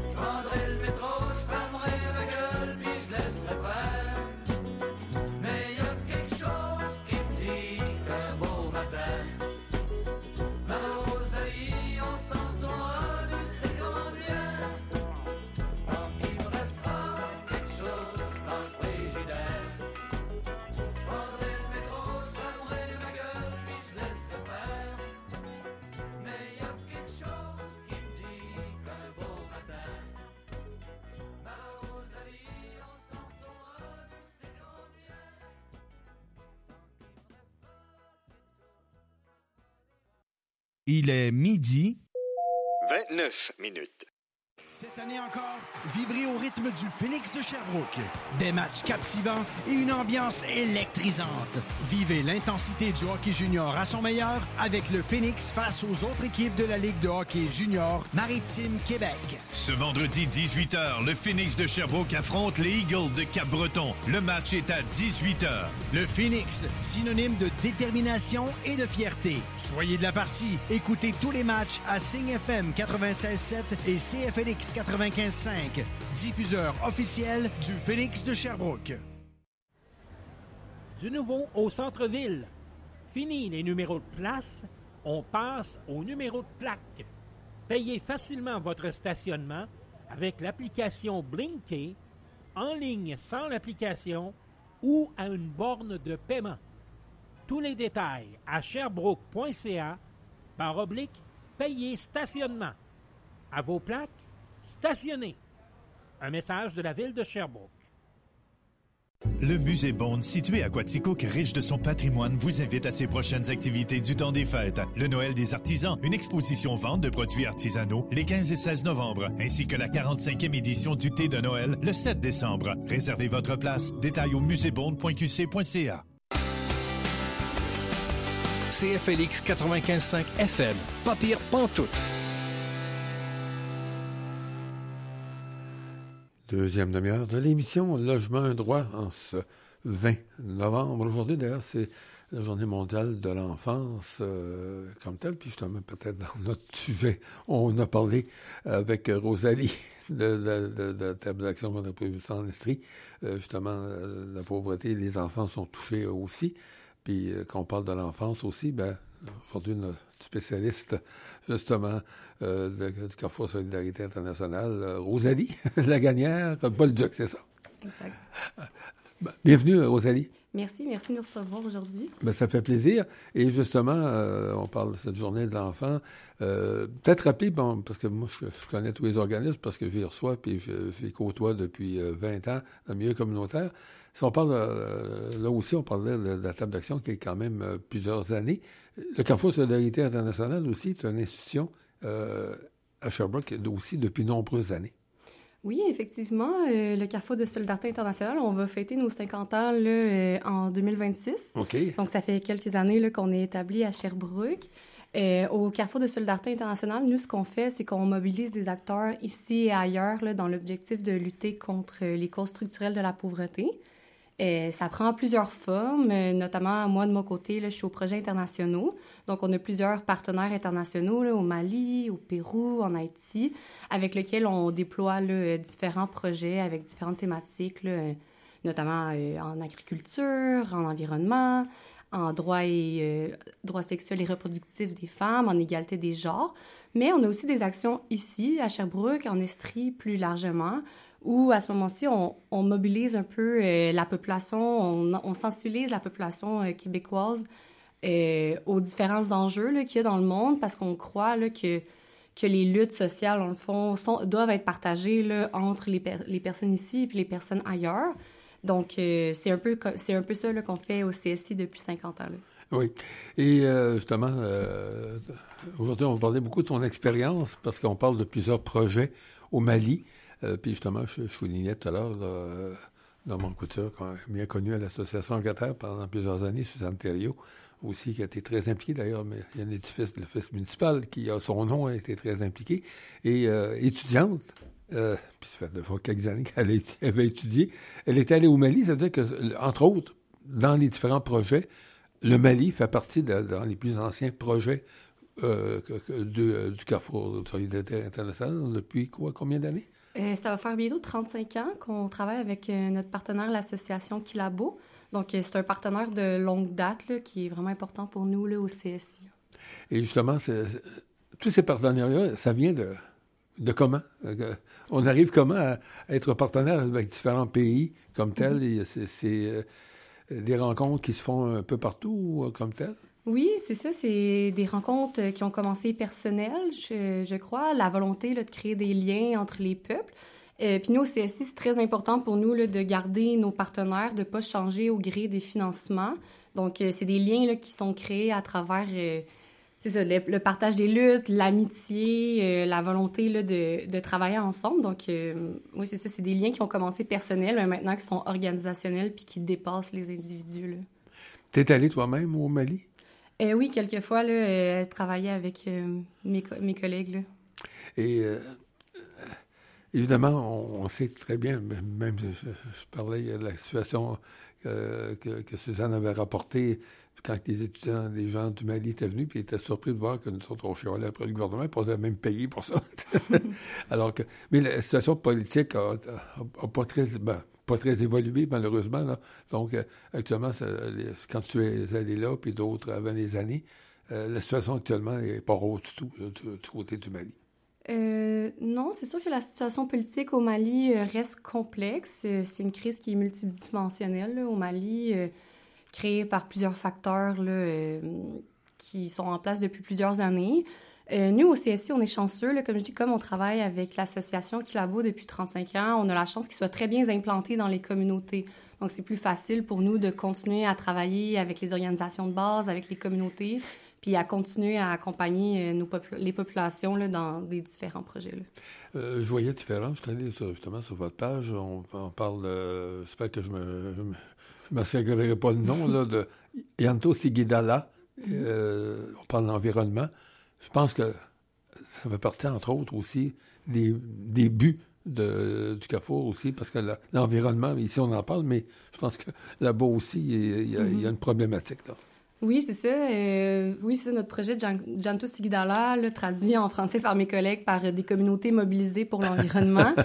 Il est midi vingt-neuf minutes. Cette année encore, vibrez au rythme du Phoenix de Sherbrooke. Des matchs captivants et une ambiance électrisante. Vivez l'intensité du hockey junior à son meilleur avec le Phoenix face aux autres équipes de la Ligue de hockey junior Maritime Québec. Ce vendredi dix-huit heures, le Phoenix de Sherbrooke affronte les Eagles de Cap-Breton. Le match est à dix-huit heures. Le Phoenix, synonyme de détermination et de fierté. Soyez de la partie. Écoutez tous les matchs à Signe F M quatre-vingt-seize sept et C F L X quatre-vingt-quinze cinq, diffuseur officiel du Phoenix de Sherbrooke. Du nouveau au centre-ville. Fini les numéros de place, on passe aux numéros de plaque. Payez facilement votre stationnement avec l'application Blinké, en ligne sans l'application ou à une borne de paiement. Tous les détails à sherbrooke point c a par oblique payez stationnement. À vos plaques, stationnez. Un message de la ville de Sherbrooke. Le musée Bond, situé à Quaticook, riche de son patrimoine, vous invite à ses prochaines activités du temps des fêtes. Le Noël des artisans, une exposition vente de produits artisanaux les quinze et seize novembre, ainsi que la quarante-cinquième édition du thé de Noël le sept décembre. Réservez votre place. Détails au musée bond point q c point c a. C F L X quatre-vingt-quinze cinq F M. Pas pire pantoute. Deuxième demi-heure de l'émission Logement un droit en ce vingt novembre. Aujourd'hui, d'ailleurs, c'est la journée mondiale de l'enfance euh, comme telle. Puis justement, peut-être dans notre sujet, on a parlé avec Rosalie de la table d'action qu'on a prévue en Estrie. Euh, justement, euh, la pauvreté, les enfants sont touchés aussi. Puis euh, quand on parle de l'enfance aussi, ben aujourd'hui, notre spécialiste, justement, euh, de, du Carrefour Solidarité Internationale, euh, Rosalie Lagagnière, Bolduc, c'est ça. Exact. Ben, bienvenue, Rosalie. Merci, merci de nous recevoir aujourd'hui. Ben, ça fait plaisir. Et justement, euh, on parle de cette journée de l'enfant. Euh, peut-être rappeler, bon, parce que moi, je, je connais tous les organismes, parce que je les reçois, puis je, je les côtoie depuis euh, vingt ans dans le milieu communautaire. Si on parle, euh, là aussi, on parlait de, de la table d'action qui est quand même euh, plusieurs années. Le Carrefour Solidarité Internationale aussi est une institution euh, à Sherbrooke aussi depuis nombreuses années. Oui, effectivement, euh, le Carrefour de Solidarité Internationale, on va fêter nos cinquante ans là, euh, en deux mille vingt-six. OK. Donc, ça fait quelques années là, qu'on est établi à Sherbrooke. Euh, au Carrefour de Solidarité Internationale, nous, ce qu'on fait, c'est qu'on mobilise des acteurs ici et ailleurs là, dans l'objectif de lutter contre les causes structurelles de la pauvreté. Euh, ça prend plusieurs formes, euh, notamment moi de mon côté, là, je suis aux projets internationaux. Donc, on a plusieurs partenaires internationaux là, au Mali, au Pérou, en Haïti, avec lesquels on déploie là, différents projets avec différentes thématiques, là, notamment euh, en agriculture, en environnement, en droits et euh, droits sexuels et reproductifs des femmes, en égalité des genres. Mais on a aussi des actions ici, à Sherbrooke, en Estrie plus largement, où à ce moment-ci, on, on mobilise un peu euh, la population, on, on sensibilise la population euh, québécoise euh, aux différents enjeux là, qu'il y a dans le monde, parce qu'on croit là, que, que les luttes sociales, en le fond, sont, doivent être partagées là, entre les, per- les personnes ici et puis les personnes ailleurs. Donc, euh, c'est, un peu, c'est un peu ça là, qu'on fait au C S I depuis cinquante ans. Là. Oui. Et euh, justement, euh, aujourd'hui, on va parler beaucoup de ton expérience, parce qu'on parle de plusieurs projets au Mali. Euh, puis justement, je, je soulignais tout à l'heure, là, euh, Normand Couture, bien connu à l'Association Angleterre pendant plusieurs années, Suzanne Thériault aussi, qui a été très impliquée d'ailleurs, mais il y a un édifice, l'office municipal, qui a son nom, a été très impliqué. Et euh, étudiante, euh, puis ça fait déjà quelques années qu'elle avait étudié, elle était allée au Mali, ça veut dire que, entre autres, dans les différents projets, le Mali fait partie de, dans les plus anciens projets euh, du, du Carrefour de Solidarité Internationale depuis quoi, combien d'années? Euh, ça va faire bientôt trente-cinq ans qu'on travaille avec euh, notre partenaire, l'association Kilabo. Donc, euh, c'est un partenaire de longue date là, qui est vraiment important pour nous là, au C S I. Et justement, c'est, c'est, tous ces partenariats, ça vient de, de comment? Euh, on arrive comment à, à être partenaire avec différents pays comme tel? Mm-hmm. Et c'est, c'est euh, des rencontres qui se font un peu partout comme tel? Oui, c'est ça. C'est des rencontres qui ont commencé personnelles, je, je crois. La volonté là, de créer des liens entre les peuples. Euh, puis nous, au C S I, c'est très important pour nous là, de garder nos partenaires, de ne pas changer au gré des financements. Donc, euh, c'est des liens là, qui sont créés à travers... Euh, c'est ça, le, le partage des luttes, l'amitié, euh, la volonté là, de, de travailler ensemble. Donc, euh, oui, c'est ça, c'est des liens qui ont commencé personnels, mais maintenant qui sont organisationnels puis qui dépassent les individus. Là. T'es allé toi-même au Mali? Euh, oui, quelquefois, là, euh, travailler avec euh, mes, co- mes collègues. Là. Et euh, évidemment, on, on sait très bien, même je, je parlais de la situation euh, que, que Suzanne avait rapportée quand les étudiants, les gens du Mali étaient venus, puis ils étaient surpris de voir que nous autres, on chialait après le gouvernement, puis on avait même payé pour ça. Alors que, mais la situation politique a, a, a pas très, ben, pas très évolué, malheureusement. Là. Donc, euh, actuellement, les, quand tu es allé là, puis d'autres avant les années, euh, la situation actuellement n'est pas rose du tout, là, du, du côté du Mali. Euh, non, c'est sûr que la situation politique au Mali euh, reste complexe. Euh, c'est une crise qui est multidimensionnelle là, au Mali. Euh, créés par plusieurs facteurs là, euh, qui sont en place depuis plusieurs années. Euh, nous, au C S I, on est chanceux. Là, comme je dis, comme on travaille avec l'association Kilabo depuis trente-cinq ans, on a la chance qu'ils soient très bien implantés dans les communautés. Donc, c'est plus facile pour nous de continuer à travailler avec les organisations de base, avec les communautés, puis à continuer à accompagner nos popul- les populations là, dans des différents projets. Là. Euh, je voyais différent. Je suis allé sur, justement sur votre page. On, on parle... Euh, j'espère que je me... Je me... Je ne m'assurerai pas le nom, là, de Yanto Sigidala. Euh, on parle d'environnement. Je pense que ça fait partie, entre autres, aussi des, des buts de, du Carrefour aussi, parce que la, l'environnement, ici, on en parle, mais je pense que là-bas aussi, il y a, il y a une problématique, là. Oui, c'est ça. Euh, oui, c'est ça, notre projet de Janto Sigidala, là, traduit en français par mes collègues par des communautés mobilisées pour l'environnement.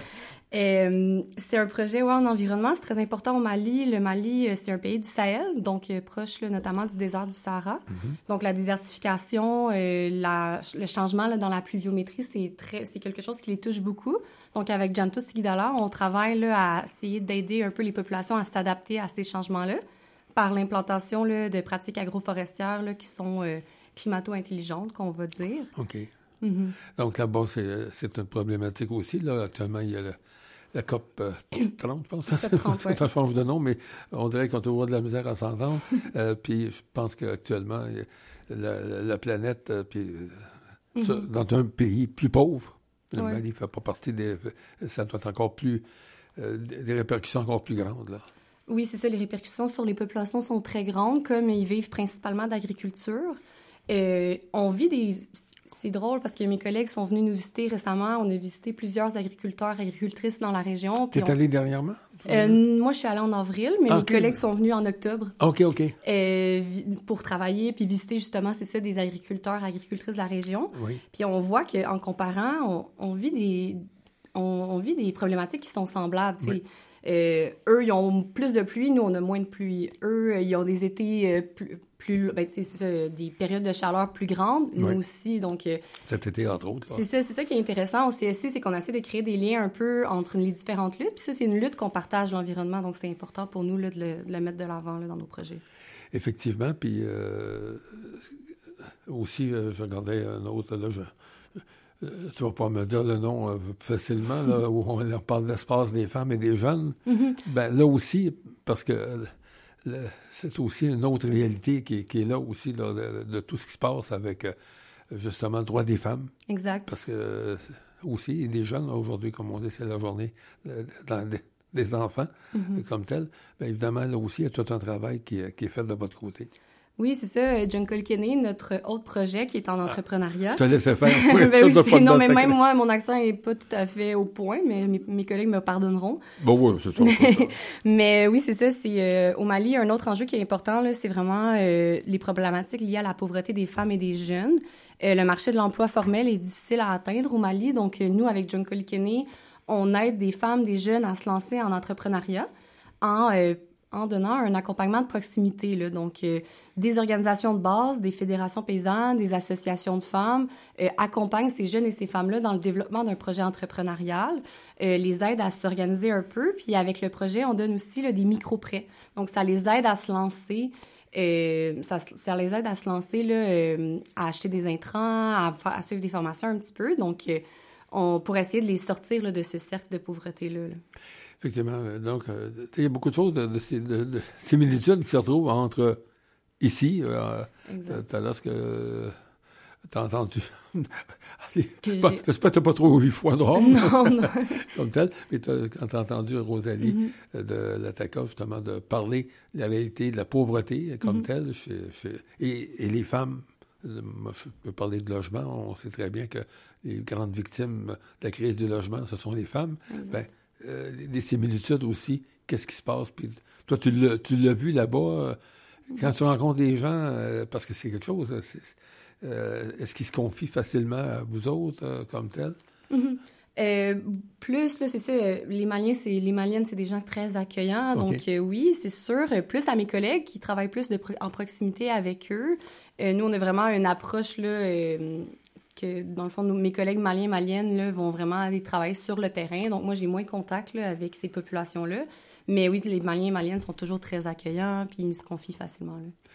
euh, c'est un projet ouais, en environnement, c'est très important au Mali. Le Mali, c'est un pays du Sahel, donc euh, proche là, notamment du désert du Sahara. Mm-hmm. Donc la désertification, euh, la, le changement là, dans la pluviométrie, c'est, très, c'est quelque chose qui les touche beaucoup. Donc avec Janto Sigidala, on travaille là, à essayer d'aider un peu les populations à s'adapter à ces changements-là, par l'implantation là, de pratiques agroforestières là, qui sont euh, climato-intelligentes, qu'on va dire. OK. Mm-hmm. Donc là-bas, c'est, c'est une problématique aussi. Là. Actuellement, il y a la, la C O P trente, je pense. Ça, trente, ça ouais. change de nom, mais on dirait qu'on a toujours de la misère à s'entendre. euh, puis je pense qu'actuellement, la, la planète, euh, puis, mm-hmm. ça, dans un pays plus pauvre, le ouais. Mali ne fait pas partie des... Ça doit être encore plus... Euh, des répercussions encore plus grandes, là. Oui, c'est ça. Les répercussions sur les populations sont très grandes, comme ils vivent principalement d'agriculture. Euh, on vit des... C'est drôle parce que mes collègues sont venus nous visiter récemment. On a visité plusieurs agriculteurs, agricultrices dans la région. Tu es on... allé dernièrement? Euh, moi, je suis allée en avril, mais okay. mes collègues sont venus en octobre. OK, OK. Euh, pour travailler puis visiter justement, c'est ça, des agriculteurs, agricultrices de la région. Oui. Puis on voit qu'en comparant, on, on, vit des, on, on vit des problématiques qui sont semblables, tu sais. Oui. Euh, eux, ils ont plus de pluie, nous, on a moins de pluie. Eux, ils ont des étés euh, plus, plus ben, tu sais, c'est ça, des périodes de chaleur plus grandes, nous oui. aussi. Donc, euh, cet été, entre autres. C'est ça, c'est ça qui est intéressant au C S I, c'est qu'on essaie de créer des liens un peu entre les différentes luttes. Puis ça, c'est une lutte qu'on partage l'environnement, donc c'est important pour nous là, de, le, de le mettre de l'avant là, dans nos projets. Effectivement, puis euh, aussi, euh, je regardais un autre, là, je... Euh, tu vas pas me dire le nom euh, facilement, là, où on leur parle de l'espace des femmes et des jeunes. Mm-hmm. Ben là aussi, parce que euh, le, c'est aussi une autre réalité qui, qui est là aussi, là, de, de tout ce qui se passe avec, euh, justement, le droit des femmes. Exact. Parce que, euh, aussi, des jeunes, aujourd'hui, comme on dit, c'est la journée euh, dans, des, des enfants, mm-hmm. comme tel. Bien évidemment, là aussi, il y a tout un travail qui, qui est fait de votre côté. Oui, c'est ça. John Colkenny, notre autre projet qui est en entrepreneuriat. Je te laissais faire. ben oui, c'est, non, mais même moi, mon accent est pas tout à fait au point, mais mes, mes collègues me pardonneront. Bon, oui, c'est ça. Mais, mais oui, c'est ça. C'est euh, au Mali, un autre enjeu qui est important, là, c'est vraiment euh, les problématiques liées à la pauvreté des femmes et des jeunes. Euh, le marché de l'emploi formel est difficile à atteindre au Mali, donc euh, nous, avec John Colkenny, on aide des femmes, des jeunes à se lancer en entrepreneuriat en euh, en donnant un accompagnement de proximité, là. Donc, euh, des organisations de base, des fédérations paysannes, des associations de femmes euh, accompagnent ces jeunes et ces femmes-là dans le développement d'un projet entrepreneurial, euh, les aident à s'organiser un peu. Puis, avec le projet, on donne aussi là, des micro-prêts. Donc, ça les aide à se lancer, euh, ça, ça les aide à se lancer, là, euh, à acheter des intrants, à, à suivre des formations un petit peu. Donc, euh, on pour essayer de les sortir là, de ce cercle de pauvreté-là, là. Effectivement. Donc, euh, il y a beaucoup de choses, de, de, de, de similitudes qui se retrouvent entre ici, euh, euh, lorsque euh, t'as entendu... Bah, j'espère que t'as pas trop eu froid dehors. Non, non. Comme tel. Mais t'as, quand t'as entendu Rosalie Mm-hmm. de l'Attaca, justement, de parler de la réalité de la pauvreté comme Mm-hmm. telle, je, je, et, et les femmes, moi, je peux parler de logement, on sait très bien que les grandes victimes de la crise du logement, ce sont les femmes. Ben, euh, des similitudes aussi, qu'est-ce qui se passe? Puis, toi, tu l'as, tu l'as vu là-bas, euh, quand tu rencontres des gens, euh, parce que c'est quelque chose, c'est, euh, est-ce qu'ils se confient facilement à vous autres, euh, comme tel? Mm-hmm. Euh, plus, là, c'est ça, euh, les Maliens, c'est, les Maliennes, c'est des gens très accueillants, Okay. donc euh, oui, c'est sûr. Euh, plus à mes collègues qui travaillent plus de pro- en proximité avec eux. Euh, nous, on a vraiment une approche, là, euh, que, dans le fond, nous, mes collègues Maliens, Maliennes, là, vont vraiment aller travailler sur le terrain. Donc, moi, j'ai moins de contact, là, avec ces populations-là. Mais oui, les Maliens et Maliennes sont toujours très accueillants, puis ils nous se confient facilement,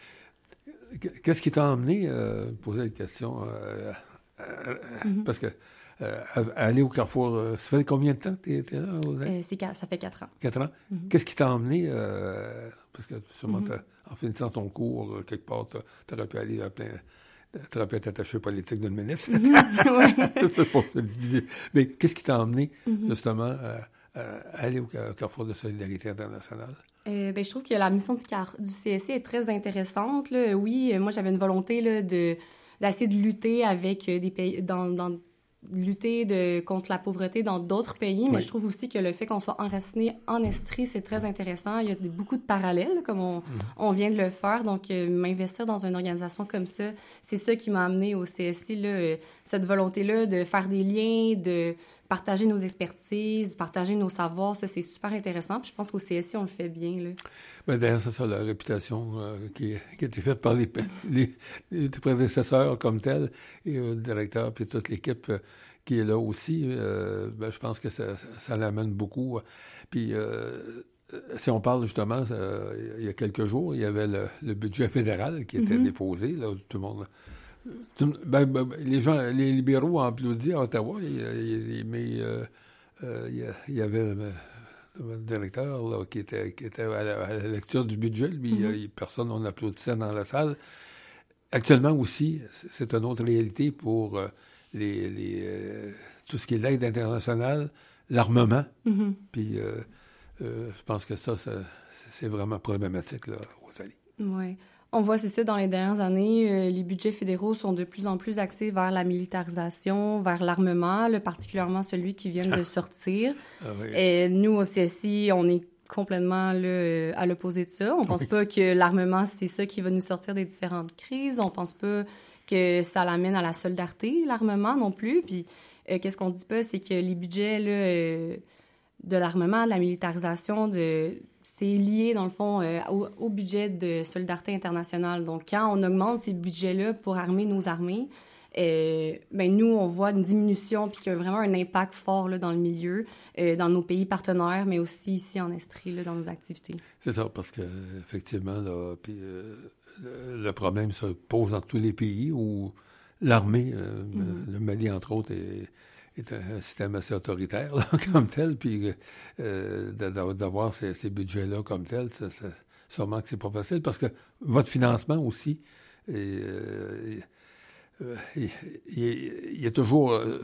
là. Qu'est-ce qui t'a emmené, euh, poser la question, euh, euh, Mm-hmm. parce que euh, à, à aller au Carrefour, euh, ça fait combien de temps que tu étais là, Rosalie? Euh, c'est, ça fait quatre ans. Quatre ans. Mm-hmm. Qu'est-ce qui t'a emmené, euh, parce que sûrement, Mm-hmm. t'as- en finissant ton cours, euh, quelque part, tu aurais pu aller à plein... Tu aurais pu être attaché politique d'une ministre. Mm-hmm. Ouais. C'est pas ça l'idée. Mais qu'est-ce qui t'a emmené, Mm-hmm. justement, à, à aller au Carrefour de solidarité internationale? Euh, ben, je trouve que la mission du, car- du C S C est très intéressante, là. Oui, euh, moi, j'avais une volonté là, de, d'essayer de lutter avec euh, des pays... Dans, dans, lutter de, contre la pauvreté dans d'autres pays, mais Oui. je trouve aussi que le fait qu'on soit enraciné en Estrie, c'est très intéressant. Il y a des- beaucoup de parallèles, comme on, Mm. on vient de le faire. Donc, euh, m'investir dans une organisation comme ça, c'est ça qui m'a amené au C S C, là, euh, cette volonté-là de faire des liens, de partager nos expertises, partager nos savoirs. Ça, c'est super intéressant. Puis je pense qu'au C S C, on le fait bien, là. Ben, d'ailleurs, c'est ça, la réputation euh, qui, qui a été faite par les, les, les prédécesseurs comme tels, et euh, le directeur, puis toute l'équipe euh, qui est là aussi. Euh, ben, je pense que ça, ça, ça l'amène beaucoup. Puis, euh, si on parle justement, ça, il y a quelques jours, il y avait le, le budget fédéral qui était Mm-hmm. déposé, là, où tout le monde... tout- ben, ben, les gens, les libéraux ont applaudi à Ottawa, il- il- mais euh, euh, il y a- il y avait... euh, le directeur là, qui, était, qui était à la, à la lecture du budget, lui, Mm-hmm. euh, personne n'en applaudissait dans la salle. Actuellement aussi, c'est une autre réalité pour euh, les, les, euh, tout ce qui est l'aide internationale, l'armement. Mm-hmm. Puis euh, euh, je pense que ça, ça c'est vraiment problématique, là, Rosalie. Oui. On voit, c'est ça, dans les dernières années, euh, les budgets fédéraux sont de plus en plus axés vers la militarisation, vers l'armement, là, particulièrement celui qui vient de sortir. Ah oui. Et nous, au C S I, on est complètement là, euh, à l'opposé de ça. On pense Oui. pas que l'armement, c'est ça qui va nous sortir des différentes crises. On pense pas que ça l'amène à la solidarité, l'armement non plus. Puis, euh, qu'est-ce qu'on dit pas, c'est que les budgets là, euh, de l'armement, de la militarisation, de... c'est lié, dans le fond, euh, au, au budget de solidarité internationale. Donc, quand on augmente ces budgets-là pour armer nos armées, euh, ben nous, on voit une diminution puis qu'il y a vraiment un impact fort là, dans le milieu, euh, dans nos pays partenaires, mais aussi ici en Estrie, là, dans nos activités. C'est ça, parce que effectivement, là, puis, euh, le, le problème se pose dans tous les pays où l'armée, euh, Mm-hmm. le Mali, entre autres, est, est un système assez autoritaire là, comme tel, puis euh, d'a- d'avoir ces, ces budgets-là comme tel, ça, ça, sûrement que c'est pas facile, parce que votre financement aussi, est, euh, euh, il, il, il y a toujours... Euh,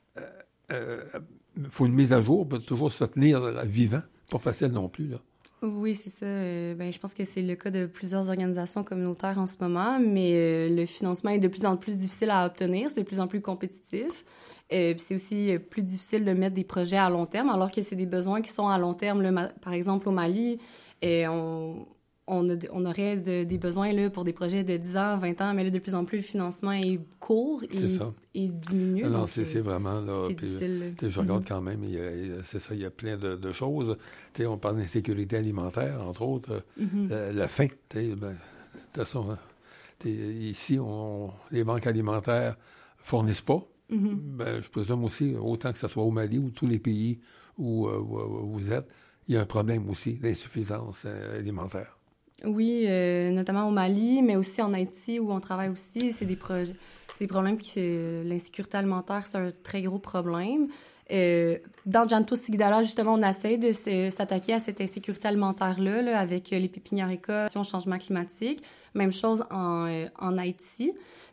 euh, faut une mise à jour pour toujours se tenir vivant. Pas facile non plus, là. Oui, c'est ça. Euh, ben, je pense que c'est le cas de plusieurs organisations communautaires en ce moment, mais euh, le financement est de plus en plus difficile à obtenir, c'est de plus en plus compétitif. Euh, puis c'est aussi euh, plus difficile de mettre des projets à long terme, alors que c'est des besoins qui sont à long terme. Là, ma- par exemple, au Mali, euh, on, on, a, on aurait de, des besoins là, pour des projets de dix ans, vingt ans, mais là, de plus en plus, le financement est court et, C'est ça. et diminue. Non, donc, c'est, c'est vraiment... Là, c'est puis, difficile. là. tu sais, je regarde quand même, il y a, il y a- c'est ça, il y a plein de, de choses. Tu sais, on parle d'insécurité alimentaire, entre autres. Mhm. La, la faim, tu sais, ben, de toute façon, hein, tu sais, ici, on, les banques alimentaires fournissent pas. Mhm. Ben, je présume aussi, autant que ce soit au Mali ou tous les pays où, euh, où, où vous êtes, il y a un problème aussi d'insuffisance euh, alimentaire. Oui, euh, notamment au Mali, mais aussi en Haïti où on travaille aussi. C'est des projets, c'est des problèmes qui, c'est- l'insécurité alimentaire, c'est un très gros problème. Euh, dans Janto Sigdala, justement, on essaie de se- s'attaquer à cette insécurité alimentaire-là, là, avec euh, les pépinières écoles, le changement climatique. Même chose en, euh, en Haïti.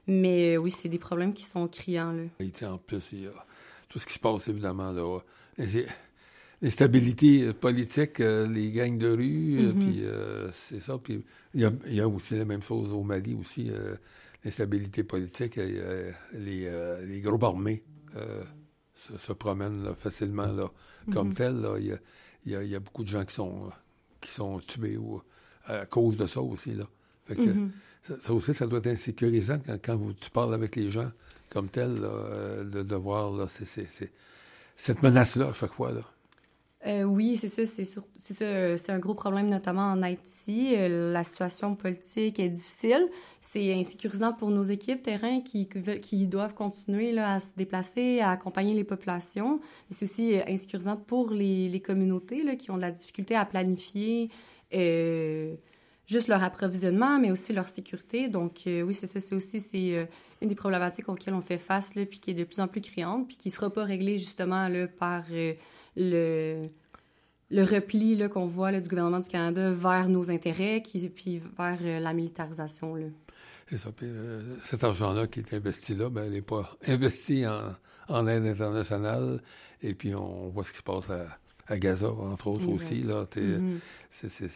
Mais euh, oui, c'est des problèmes qui sont criants, là. Haïti, en plus, il y a tout ce qui se passe, évidemment, là. Les, l'instabilité politique, euh, les gangs de rue, mm-hmm. euh, puis euh, c'est ça. Puis il y a, il y a aussi la même chose au Mali aussi, euh, l'instabilité politique, euh, les, euh, les groupes armés euh, se, se promènent là, facilement là, comme mm-hmm. tel. Là, il, y a, il, y a, il y a beaucoup de gens qui sont, qui sont tués ou, à cause de ça aussi. Là. Fait que, mm-hmm. ça, ça aussi, ça doit être insécurisant quand, quand vous, tu parles avec les gens comme tel, là, euh, de, de voir là, c'est, c'est, c'est, cette menace-là à chaque fois. Là. Euh, oui, c'est ça, c'est, sur, c'est ça, c'est un gros problème, notamment en Haïti. Euh, la situation politique est difficile. C'est insécurisant pour nos équipes terrain qui, qui doivent continuer là, à se déplacer, à accompagner les populations. Mais c'est aussi insécurisant pour les, les communautés là, qui ont de la difficulté à planifier euh, juste leur approvisionnement, mais aussi leur sécurité. Donc euh, oui, c'est ça, c'est aussi c'est, euh, une des problématiques auxquelles on fait face, là, puis qui est de plus en plus criante, puis qui ne sera pas réglée justement là, par... Euh, le, le repli là, qu'on voit là, du gouvernement du Canada vers nos intérêts, qui, puis vers euh, la militarisation. Là. C'est ça. Puis, euh, cet argent-là qui est investi là, ben, il n'est pas investi en, en aide internationale. Et puis, on voit ce qui se passe à, à Gaza, entre autres, exact. Aussi. Là, mm-hmm. c'est, c'est,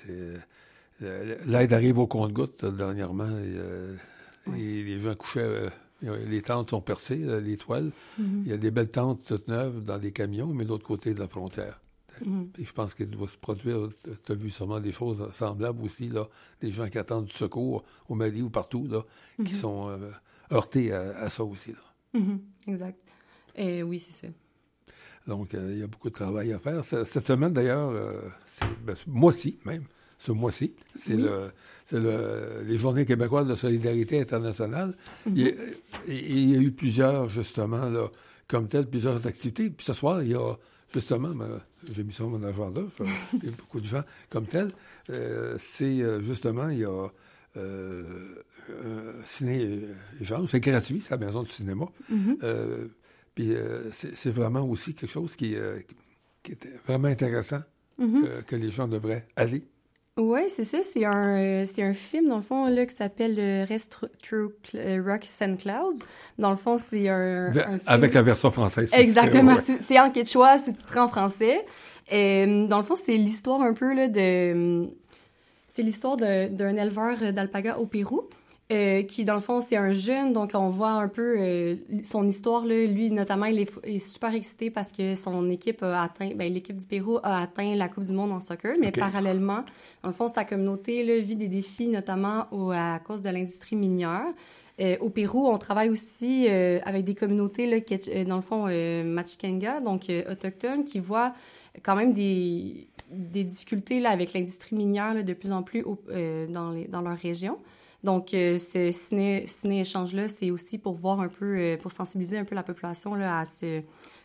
c'est, l'aide arrive au compte-gouttes, dernièrement. Et, euh, ouais. et les gens couchaient... Euh, les tentes sont percées, les toiles. Mm-hmm. Il y a des belles tentes toutes neuves dans des camions, mais de l'autre côté de la frontière. Mm-hmm. Et je pense qu'il doit se produire, tu as vu sûrement des choses semblables aussi, là, des gens qui attendent du secours au Mali ou partout, là, mm-hmm. qui sont euh, heurtés à, à ça aussi. Là. Mm-hmm. Exact. Et oui, c'est ça. Donc, euh, il y a beaucoup de travail à faire. Cette semaine, d'ailleurs, euh, c'est, ben, ce mois-ci même, ce mois-ci, c'est oui. le... C'est le, les Journées québécoises de solidarité internationale. Mm-hmm. Il, y a, il y a eu plusieurs, justement, là, comme tel, plusieurs activités. Puis ce soir, il y a, justement, ben, j'ai mis ça dans mon agenda, il y a beaucoup de gens comme tel. Euh, c'est, justement, il y a euh, euh, ciné-échange. C'est gratuit, c'est la maison du cinéma. Mm-hmm. Euh, puis euh, c'est, c'est vraiment aussi quelque chose qui, euh, qui est vraiment intéressant, mm-hmm. que, que les gens devraient aller. Oui, c'est ça. C'est un, c'est un film, dans le fond, là, qui s'appelle Rest Through Rocks and Clouds. Dans le fond, c'est un, un film... Avec la version française. Exactement. Ouais. C'est en quechua, sous-titré en français. Et, dans le fond, c'est l'histoire un peu là, de... C'est l'histoire de, d'un éleveur d'alpaga au Pérou. Euh, qui, dans le fond, c'est un jeune, donc on voit un peu euh, son histoire, là. Lui, notamment, il est, est super excité parce que son équipe a atteint, ben, l'équipe du Pérou a atteint la Coupe du monde en soccer, mais okay. parallèlement, dans le fond, sa communauté, là, vit des défis, notamment au, à cause de l'industrie minière. Euh, au Pérou, on travaille aussi euh, avec des communautés, là, qui, euh, dans le fond, euh, Machikenga, donc euh, autochtones, qui voient quand même des, des difficultés là, avec l'industrie minière là, de plus en plus au, euh, dans, les, dans leur région. Donc, euh, ce ciné, ciné-échange-là, c'est aussi pour voir un peu, euh, pour sensibiliser un peu la population là, à ce,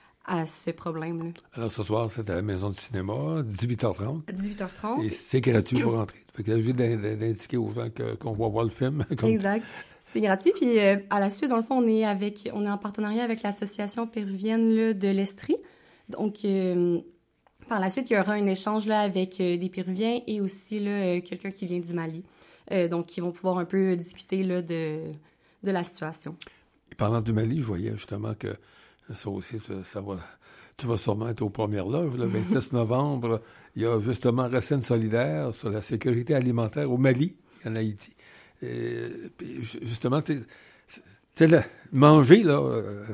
à ce problème-là. Alors, ce soir, c'est à la Maison du cinéma, dix-huit heures trente. dix-huit heures trente. Et c'est gratuit pour entrer. Fait qu'il s'agit d'indiquer aux gens que, qu'on va voir le film. Comme... Exact. C'est gratuit. Puis, euh, à la suite, dans le fond, on est, avec, on est en partenariat avec l'Association péruvienne là, de l'Estrie. Donc, euh, par la suite, il y aura un échange là, avec euh, des Péruviens et aussi là, euh, quelqu'un qui vient du Mali. Euh, donc, qui vont pouvoir un peu discuter là, de, de la situation. Et parlant du Mali, je voyais justement que ça aussi, ça, ça va, tu vas sûrement être aux premières loges. Le vingt-six novembre, il y a justement Racine solidaire sur la sécurité alimentaire au Mali et en Haïti. Et, puis justement, tu sais, manger, là... Euh,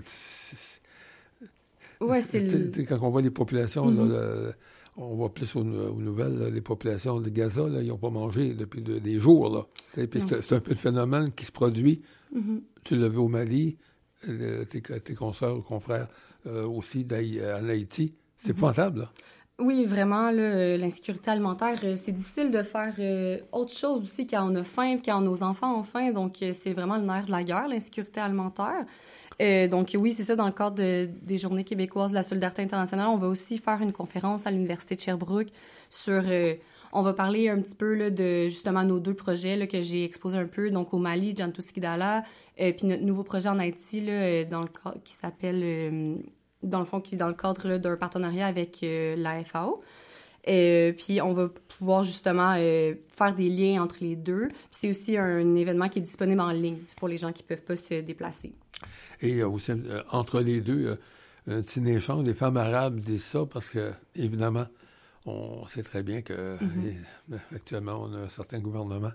ouais, c'est le... Quand on voit les populations... Mm-hmm. Là, le, on voit plus aux, aux nouvelles, là, les populations de Gaza, là, ils n'ont pas mangé depuis de, des jours. Là. Puis c'est, c'est un peu le phénomène qui se produit. Mm-hmm. Tu l'as vu au Mali, le, tes, tes consoeurs, confrères euh, aussi en Haïti. C'est mm-hmm. épouvantable. Là. Oui, vraiment, là, l'insécurité alimentaire, c'est difficile de faire euh, autre chose aussi quand on a faim, quand nos enfants ont faim. Donc, c'est vraiment le nerf de la guerre, l'insécurité alimentaire. Euh, donc oui, c'est ça, dans le cadre de, des Journées québécoises de la solidarité internationale, on va aussi faire une conférence à l'Université de Sherbrooke sur... Euh, on va parler un petit peu là, de justement nos deux projets là, que j'ai exposés un peu, donc au Mali, Jantuskidala, euh, puis notre nouveau projet en Haïti là, dans le cadre, qui s'appelle... Euh, dans le fond, qui est dans le cadre là, d'un partenariat avec euh, la F A O. Euh, puis on va pouvoir justement euh, faire des liens entre les deux. Puis c'est aussi un événement qui est disponible en ligne pour les gens qui ne peuvent pas se déplacer. Et euh, aussi, euh, entre les deux, euh, un petit échange, les femmes arabes disent ça parce que, évidemment, on sait très bien que mm-hmm. et, actuellement, on a un certain gouvernement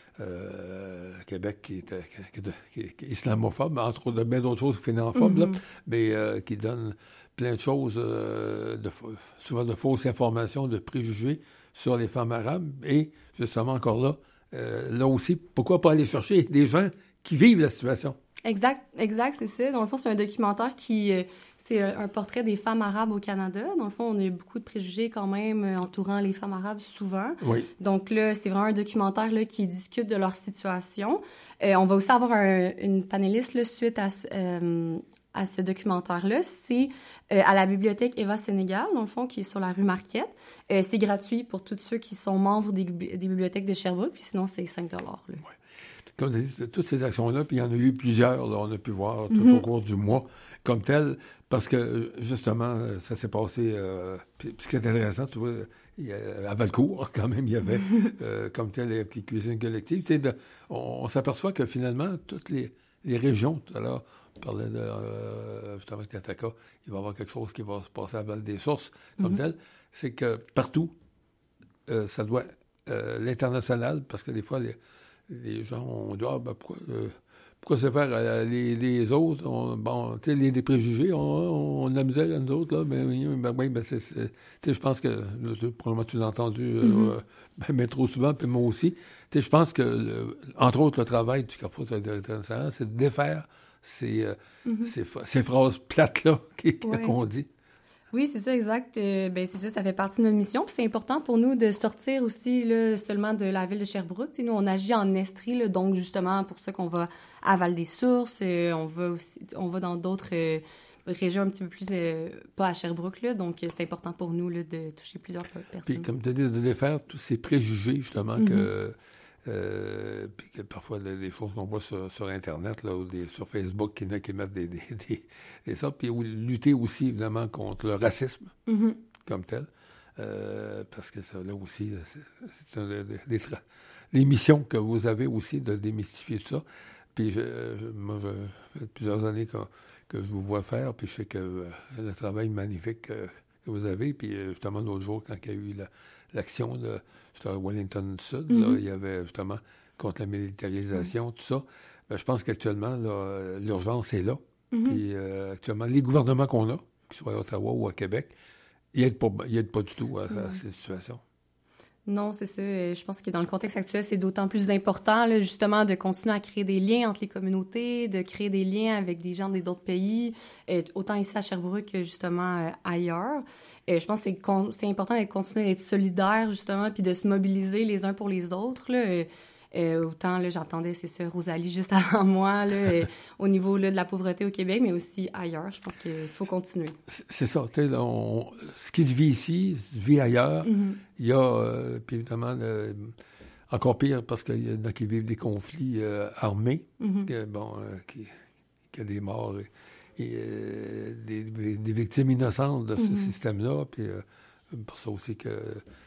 euh, Québec qui est, qui, est, qui, est, qui est islamophobe, entre autres, bien d'autres choses xénophobes, mm-hmm. là, mais euh, qui donne plein de choses, euh, de, souvent de fausses informations, de préjugés sur les femmes arabes. Et justement, encore là, euh, là aussi, pourquoi pas aller chercher des gens qui vivent la situation? Exact, exact, c'est ça. Dans le fond, c'est un documentaire qui... Euh, c'est un portrait des femmes arabes au Canada. Dans le fond, on a eu beaucoup de préjugés quand même euh, entourant les femmes arabes souvent. Oui. Donc là, c'est vraiment un documentaire là, qui discute de leur situation. Euh, on va aussi avoir un, une panéliste là, suite à... Euh, à ce documentaire-là, c'est euh, à la bibliothèque Eva Sénégal, dans le fond, qui est sur la rue Marquette. Euh, c'est gratuit pour tous ceux qui sont membres des, des bibliothèques de Sherbrooke, puis sinon, c'est cinq dollars. Là. Ouais. Comme tu dis, toutes ces actions-là, puis il y en a eu plusieurs, là, on a pu voir tout mm-hmm. au cours du mois, comme tel, parce que, justement, ça s'est passé... Euh, puis, ce qui est intéressant, tu vois, il y a, à Valcourt, quand même, il y avait, euh, comme tel, les petites cuisines collectives. Tu sais, de, on, on s'aperçoit que, finalement, toutes les, les régions, tout à l'heure, on parlait de, euh, justement, de Kataka, il va y avoir quelque chose qui va se passer à Val-des-Sources, comme mm-hmm. tel, c'est que partout, euh, ça doit... Euh, l'international, parce que des fois, les, les gens ont dit « Ah, ben, pourquoi, euh, pourquoi se faire euh, les, les autres? On, bon, tu sais, les, les préjugés, on, on a de la misère à nous autres, là. Ben, ben, ben, ben c'est... Tu sais, je pense que, là, probablement, tu l'as entendu mm-hmm. euh, ben, ben, trop souvent, puis moi aussi. Tu sais, je pense que, le, entre autres, le travail du Carrefour sur l'international, c'est de défaire ces, euh, mm-hmm. ces, ces phrases plates-là ouais. qu'on dit. Oui, c'est ça, exact. Euh, ben c'est ça, ça fait partie de notre mission. Puis c'est important pour nous de sortir aussi là, seulement de la ville de Sherbrooke. T'sais, nous, on agit en Estrie, là, donc justement pour ça qu'on va à Val-des-Sources, euh, on va aussi, on va dans d'autres euh, régions un petit peu plus, euh, pas à Sherbrooke, là, donc c'est important pour nous là, de toucher plusieurs personnes. Puis comme tu as dit, de défaire tous ces préjugés, justement, mm-hmm. que... Euh, puis que parfois, les choses qu'on voit sur, sur Internet, là, ou des, sur Facebook, qui, qui mettent des, des, des, des ça, puis lutter aussi, évidemment, contre le racisme, mm-hmm. comme tel, euh, parce que ça, là aussi, c'est, c'est un, des, des, les missions que vous avez aussi de démystifier tout ça. Puis je, je, moi, ça fait plusieurs années que, que je vous vois faire, puis je sais que euh, le travail magnifique que, que vous avez, puis justement, l'autre jour, quand il y a eu la, l'action de à Wellington Sud, mm-hmm. là, il y avait justement contre la militarisation, mm-hmm. tout ça. Ben, je pense qu'actuellement, là, l'urgence est là. Mm-hmm. Puis euh, actuellement, les gouvernements qu'on a, qu'ils soient à Ottawa ou à Québec, ils n'aident pas, ils aident pas du tout à, mm-hmm. à cette situation. Non, c'est ça. Je pense que dans le contexte actuel, c'est d'autant plus important, là, justement, de continuer à créer des liens entre les communautés, de créer des liens avec des gens d'autres pays, euh, autant ici à Sherbrooke que justement euh, ailleurs. Euh, je pense que c'est, con- c'est important de continuer à être solidaire, justement, puis de se mobiliser les uns pour les autres. Là. Euh, euh, autant, là, j'entendais, c'est ça, Rosalie juste avant moi, là, euh, au niveau là, de la pauvreté au Québec, mais aussi ailleurs. Je pense qu'il faut continuer. C'est, c'est ça. Tu sais, ce qui se vit ici, se vit ailleurs. Mm-hmm. Il y a, euh, puis évidemment, le, encore pire, parce qu'il y en a qui vivent des conflits euh, armés, mm-hmm. que, bon, euh, qui, qui a des morts... Et, et euh, des, des victimes innocentes de mm-hmm. ce système-là. Puis euh, pour ça aussi que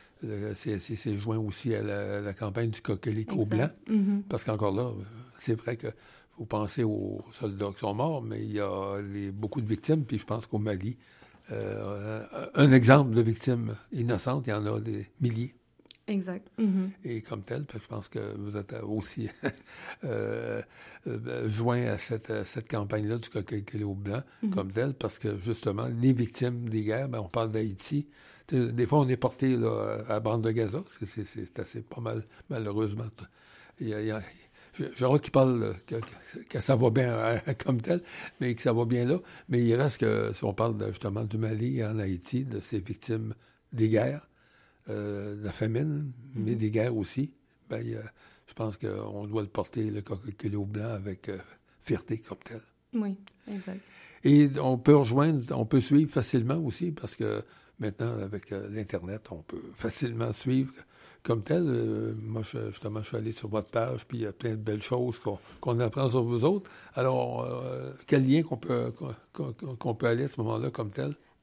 le C S C s'est joint aussi à la, à la campagne du coquelicot blanc. Mm-hmm. Parce qu'encore là, c'est vrai qu'il faut penser aux soldats qui sont morts, mais il y a les, beaucoup de victimes. Puis je pense qu'au Mali, euh, un exemple de victimes innocentes, il y en a des milliers. Exact. Mm-hmm. Et comme tel, je pense que vous êtes aussi euh, euh, joint à cette, à cette campagne-là du coquelicot blanc, mm-hmm. comme tel, parce que justement, les victimes des guerres, ben, on parle d'Haïti. T'sais, des fois, on est porté là, à la bande de Gaza, c'est, c'est, c'est assez pas mal, malheureusement. Il y a, il y a, j'ai hâte qu'ils parlent que, que, que ça va bien euh, comme tel, mais que ça va bien là. Mais il reste que, si on parle de, justement du Mali et en Haïti, de ces victimes des guerres, Euh, de la famine, mais des guerres aussi, ben, euh, je pense qu'on doit le porter, le coquelicot blanc, avec euh, fierté comme tel. Oui, exact. Et on peut rejoindre, on peut suivre facilement aussi, parce que maintenant, avec euh, l'Internet, on peut facilement suivre comme tel. Euh, moi, je, justement, je suis allé sur votre page, puis il y a plein de belles choses qu'on, qu'on apprend sur vous autres. Alors, euh, quel lien qu'on peut, qu'on, qu'on peut aller à ce moment-là comme tel?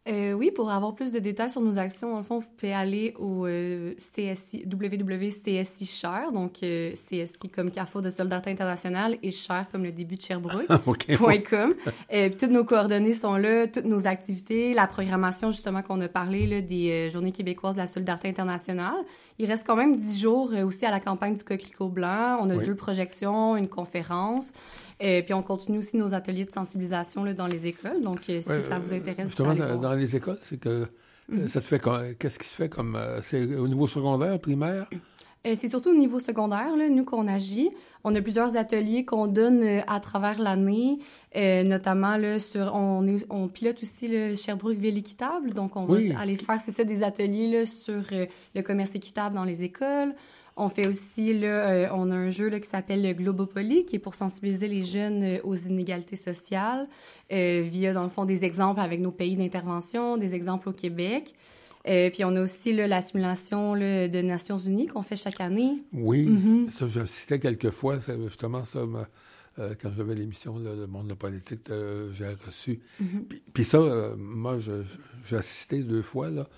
Euh, oui, pour avoir plus de détails sur nos actions, dans le fond, vous pouvez aller au euh, C S I, w w w point c s i cher, donc euh, C S I comme Carrefour de Solidarité Internationale et cher comme le début de Sherbrooke, okay, point com. Euh, toutes nos coordonnées sont là, toutes nos activités, la programmation justement qu'on a parlé là, des euh, Journées québécoises de la Solidarité Internationale. Il reste quand même dix jours euh, aussi à la campagne du coquelicot blanc. On a oui. deux projections, une conférence. Et puis, on continue aussi nos ateliers de sensibilisation là, dans les écoles. Donc, euh, si ouais, ça vous intéresse, justement, dans, dans les écoles, c'est que mm-hmm. ça se fait comme, qu'est-ce qui se fait comme... C'est au niveau secondaire, primaire? Euh, c'est surtout au niveau secondaire, là, nous, qu'on agit. On a plusieurs ateliers qu'on donne euh, à travers l'année, euh, notamment là, sur... On, est, on pilote aussi le Sherbrooke Ville équitable. Donc, on oui. va aller faire, c'est ça, des ateliers là, sur euh, le commerce équitable dans les écoles. On fait aussi, là, euh, on a un jeu là, qui s'appelle le Globopoly, qui est pour sensibiliser les jeunes euh, aux inégalités sociales, euh, via, dans le fond, des exemples avec nos pays d'intervention, des exemples au Québec. Euh, puis on a aussi là, la simulation là, de Nations Unies qu'on fait chaque année. Oui, mm-hmm. ça, j'assistais quelques fois, c'est justement ça, ma, euh, quand j'avais l'émission là, Le Monde de la politique, euh, j'ai reçu. Mm-hmm. Puis, puis ça, euh, moi, je, j'ai assisté deux fois, là,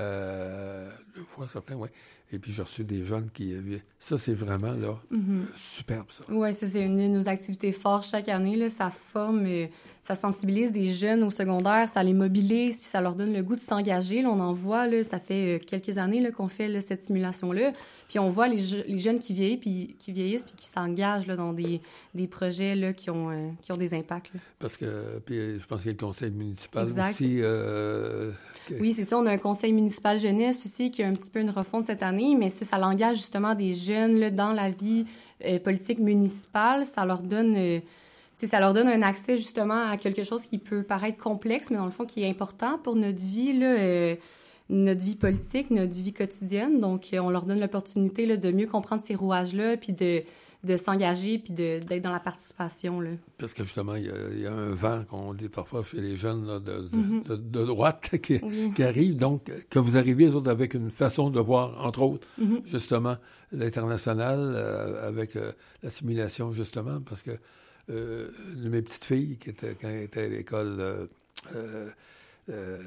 euh, deux fois, certains, oui. Et puis, j'ai reçu des jeunes qui... Ça, c'est vraiment, là, mm-hmm. superbe, ça. Oui, ça, c'est une de nos activités fortes chaque année, là. Ça forme, euh, ça sensibilise des jeunes au secondaire, ça les mobilise, puis ça leur donne le goût de s'engager. Là, on en voit, là, ça fait euh, quelques années là, qu'on fait là, cette simulation-là. Puis on voit les, je- les jeunes qui vieillissent, puis qui, vieillissent, puis qui s'engagent là, dans des, des projets là, qui, ont, euh, qui ont des impacts. Là. Parce que, puis je pense qu'il y a le conseil municipal exact. aussi. Euh, que... Oui, c'est ça. On a un conseil municipal jeunesse aussi qui a un petit peu une refonte cette année, mais ça, ça l'engage justement des jeunes là, dans la vie euh, politique municipale. Ça leur donne... Euh, ça leur donne un accès justement à quelque chose qui peut paraître complexe, mais dans le fond qui est important pour notre vie, là, euh, notre vie politique, notre vie quotidienne. Donc, on leur donne l'opportunité là, de mieux comprendre ces rouages-là, puis de, de s'engager, puis de, d'être dans la participation. Là. Parce que justement, il y, a, il y a un vent qu'on dit parfois chez les jeunes là, de, de, mm-hmm. de, de droite qui, oui. qui arrive. Donc, que vous arrivez, autres, avec une façon de voir, entre autres, mm-hmm. justement, l'international, euh, avec euh, la simulation, justement, parce que Euh, une de mes petites filles, qui était, quand elle était à l'école, euh, euh, euh,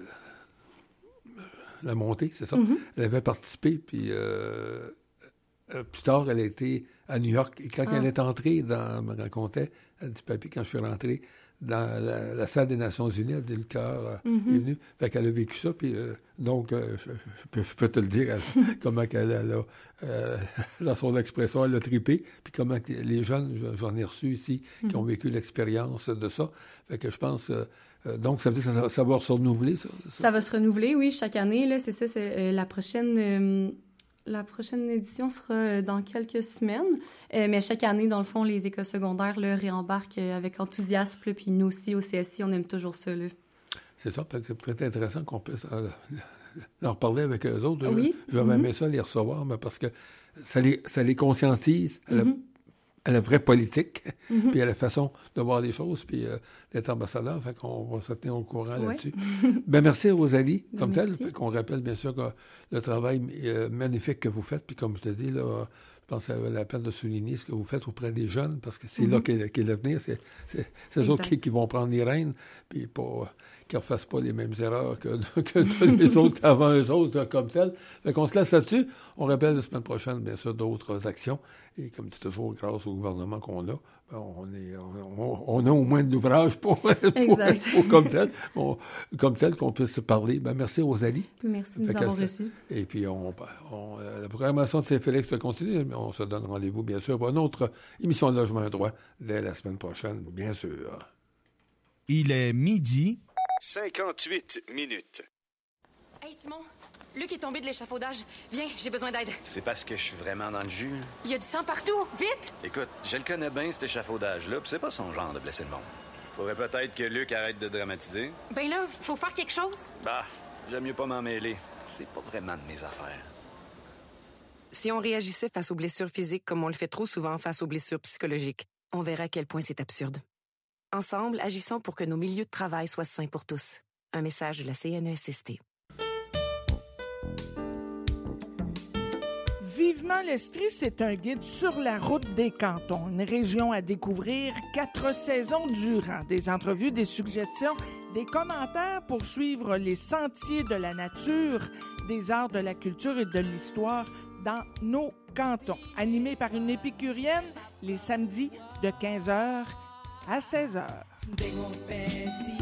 la montée, c'est ça? Mm-hmm. Elle avait participé, puis euh, euh, plus tard, elle a été à New York. Et quand ah. elle est entrée, dans, elle me racontait, elle dit, papy, quand je suis rentré dans la, la salle des Nations Unies, elle dit, le cœur euh, mm-hmm. est venu. Fait qu'elle a vécu ça, puis euh, donc, euh, je, je, peux, je peux te le dire, elle, comment qu'elle elle a, euh, dans son expression, elle a trippé, puis comment les jeunes, j'en ai reçu ici, mm-hmm. qui ont vécu l'expérience de ça. Fait que je pense... Euh, donc, ça veut dire que ça, ça va se renouveler, ça, ça? Ça va se renouveler, oui, chaque année, là, c'est ça, c'est euh, la prochaine... Euh, La prochaine édition sera dans quelques semaines, euh, mais chaque année, dans le fond, les écoles secondaires là, réembarquent avec enthousiasme, là, puis nous aussi, au C S I, on aime toujours ça. Là. C'est ça, parce que c'est très intéressant qu'on puisse euh, en reparler avec eux autres. Oui. J'avais mm-hmm. aimé ça, les recevoir, mais parce que ça les, ça les conscientise à la, mm-hmm. à la vraie politique, mm-hmm. puis à la façon de voir les choses, puis euh, d'être ambassadeur. Fait qu'on va se tenir au courant oui. là-dessus. Ben merci, Rosalie, ben, comme tel. Fait qu'on rappelle, bien sûr, que le travail euh, magnifique que vous faites, puis comme je te dis, là, je pense que ça vaut la peine de souligner ce que vous faites auprès des jeunes, parce que c'est mm-hmm. là qu'est, qu'est l'avenir. C'est, c'est, c'est eux autres qui, qui vont prendre les rênes, puis pas... qu'ils ne refassent pas les mêmes erreurs que, que les autres avant eux autres, comme tel. Fait qu'on se laisse là-dessus. On rappelle la semaine prochaine, bien sûr, d'autres actions. Et comme dit toujours, grâce au gouvernement qu'on a, ben on, est, on, on a au moins de l'ouvrage pour, pour, pour comme tel, on, comme tel qu'on puisse se parler. Ben, merci, Rosalie. Merci de nous avoir reçus. Et puis, on, on, la programmation de Saint-Félix continue, mais on se donne rendez-vous, bien sûr, pour une autre émission de Logement et Droit dès la semaine prochaine, bien sûr. Il est midi... cinquante-huit minutes. Hey Simon, Luc est tombé de l'échafaudage. Viens, j'ai besoin d'aide. C'est parce que je suis vraiment dans le jus. Il y a du sang partout, vite! Écoute, je le connais bien, cet échafaudage-là, pis c'est pas son genre de blesser le monde. Faudrait peut-être que Luc arrête de dramatiser. Ben là, faut faire quelque chose. Bah, j'aime mieux pas m'en mêler. C'est pas vraiment de mes affaires. Si on réagissait face aux blessures physiques comme on le fait trop souvent face aux blessures psychologiques, on verrait à quel point c'est absurde. Ensemble, agissons pour que nos milieux de travail soient sains pour tous. Un message de la C N E S S T. Vivement l'Estrie, c'est un guide sur la route des cantons. Une région à découvrir quatre saisons durant. Des entrevues, des suggestions des commentaires pour suivre les sentiers de la nature, des arts de la culture et de l'histoire dans nos cantons. Animé par une épicurienne les samedis de quinze heures à seize heures.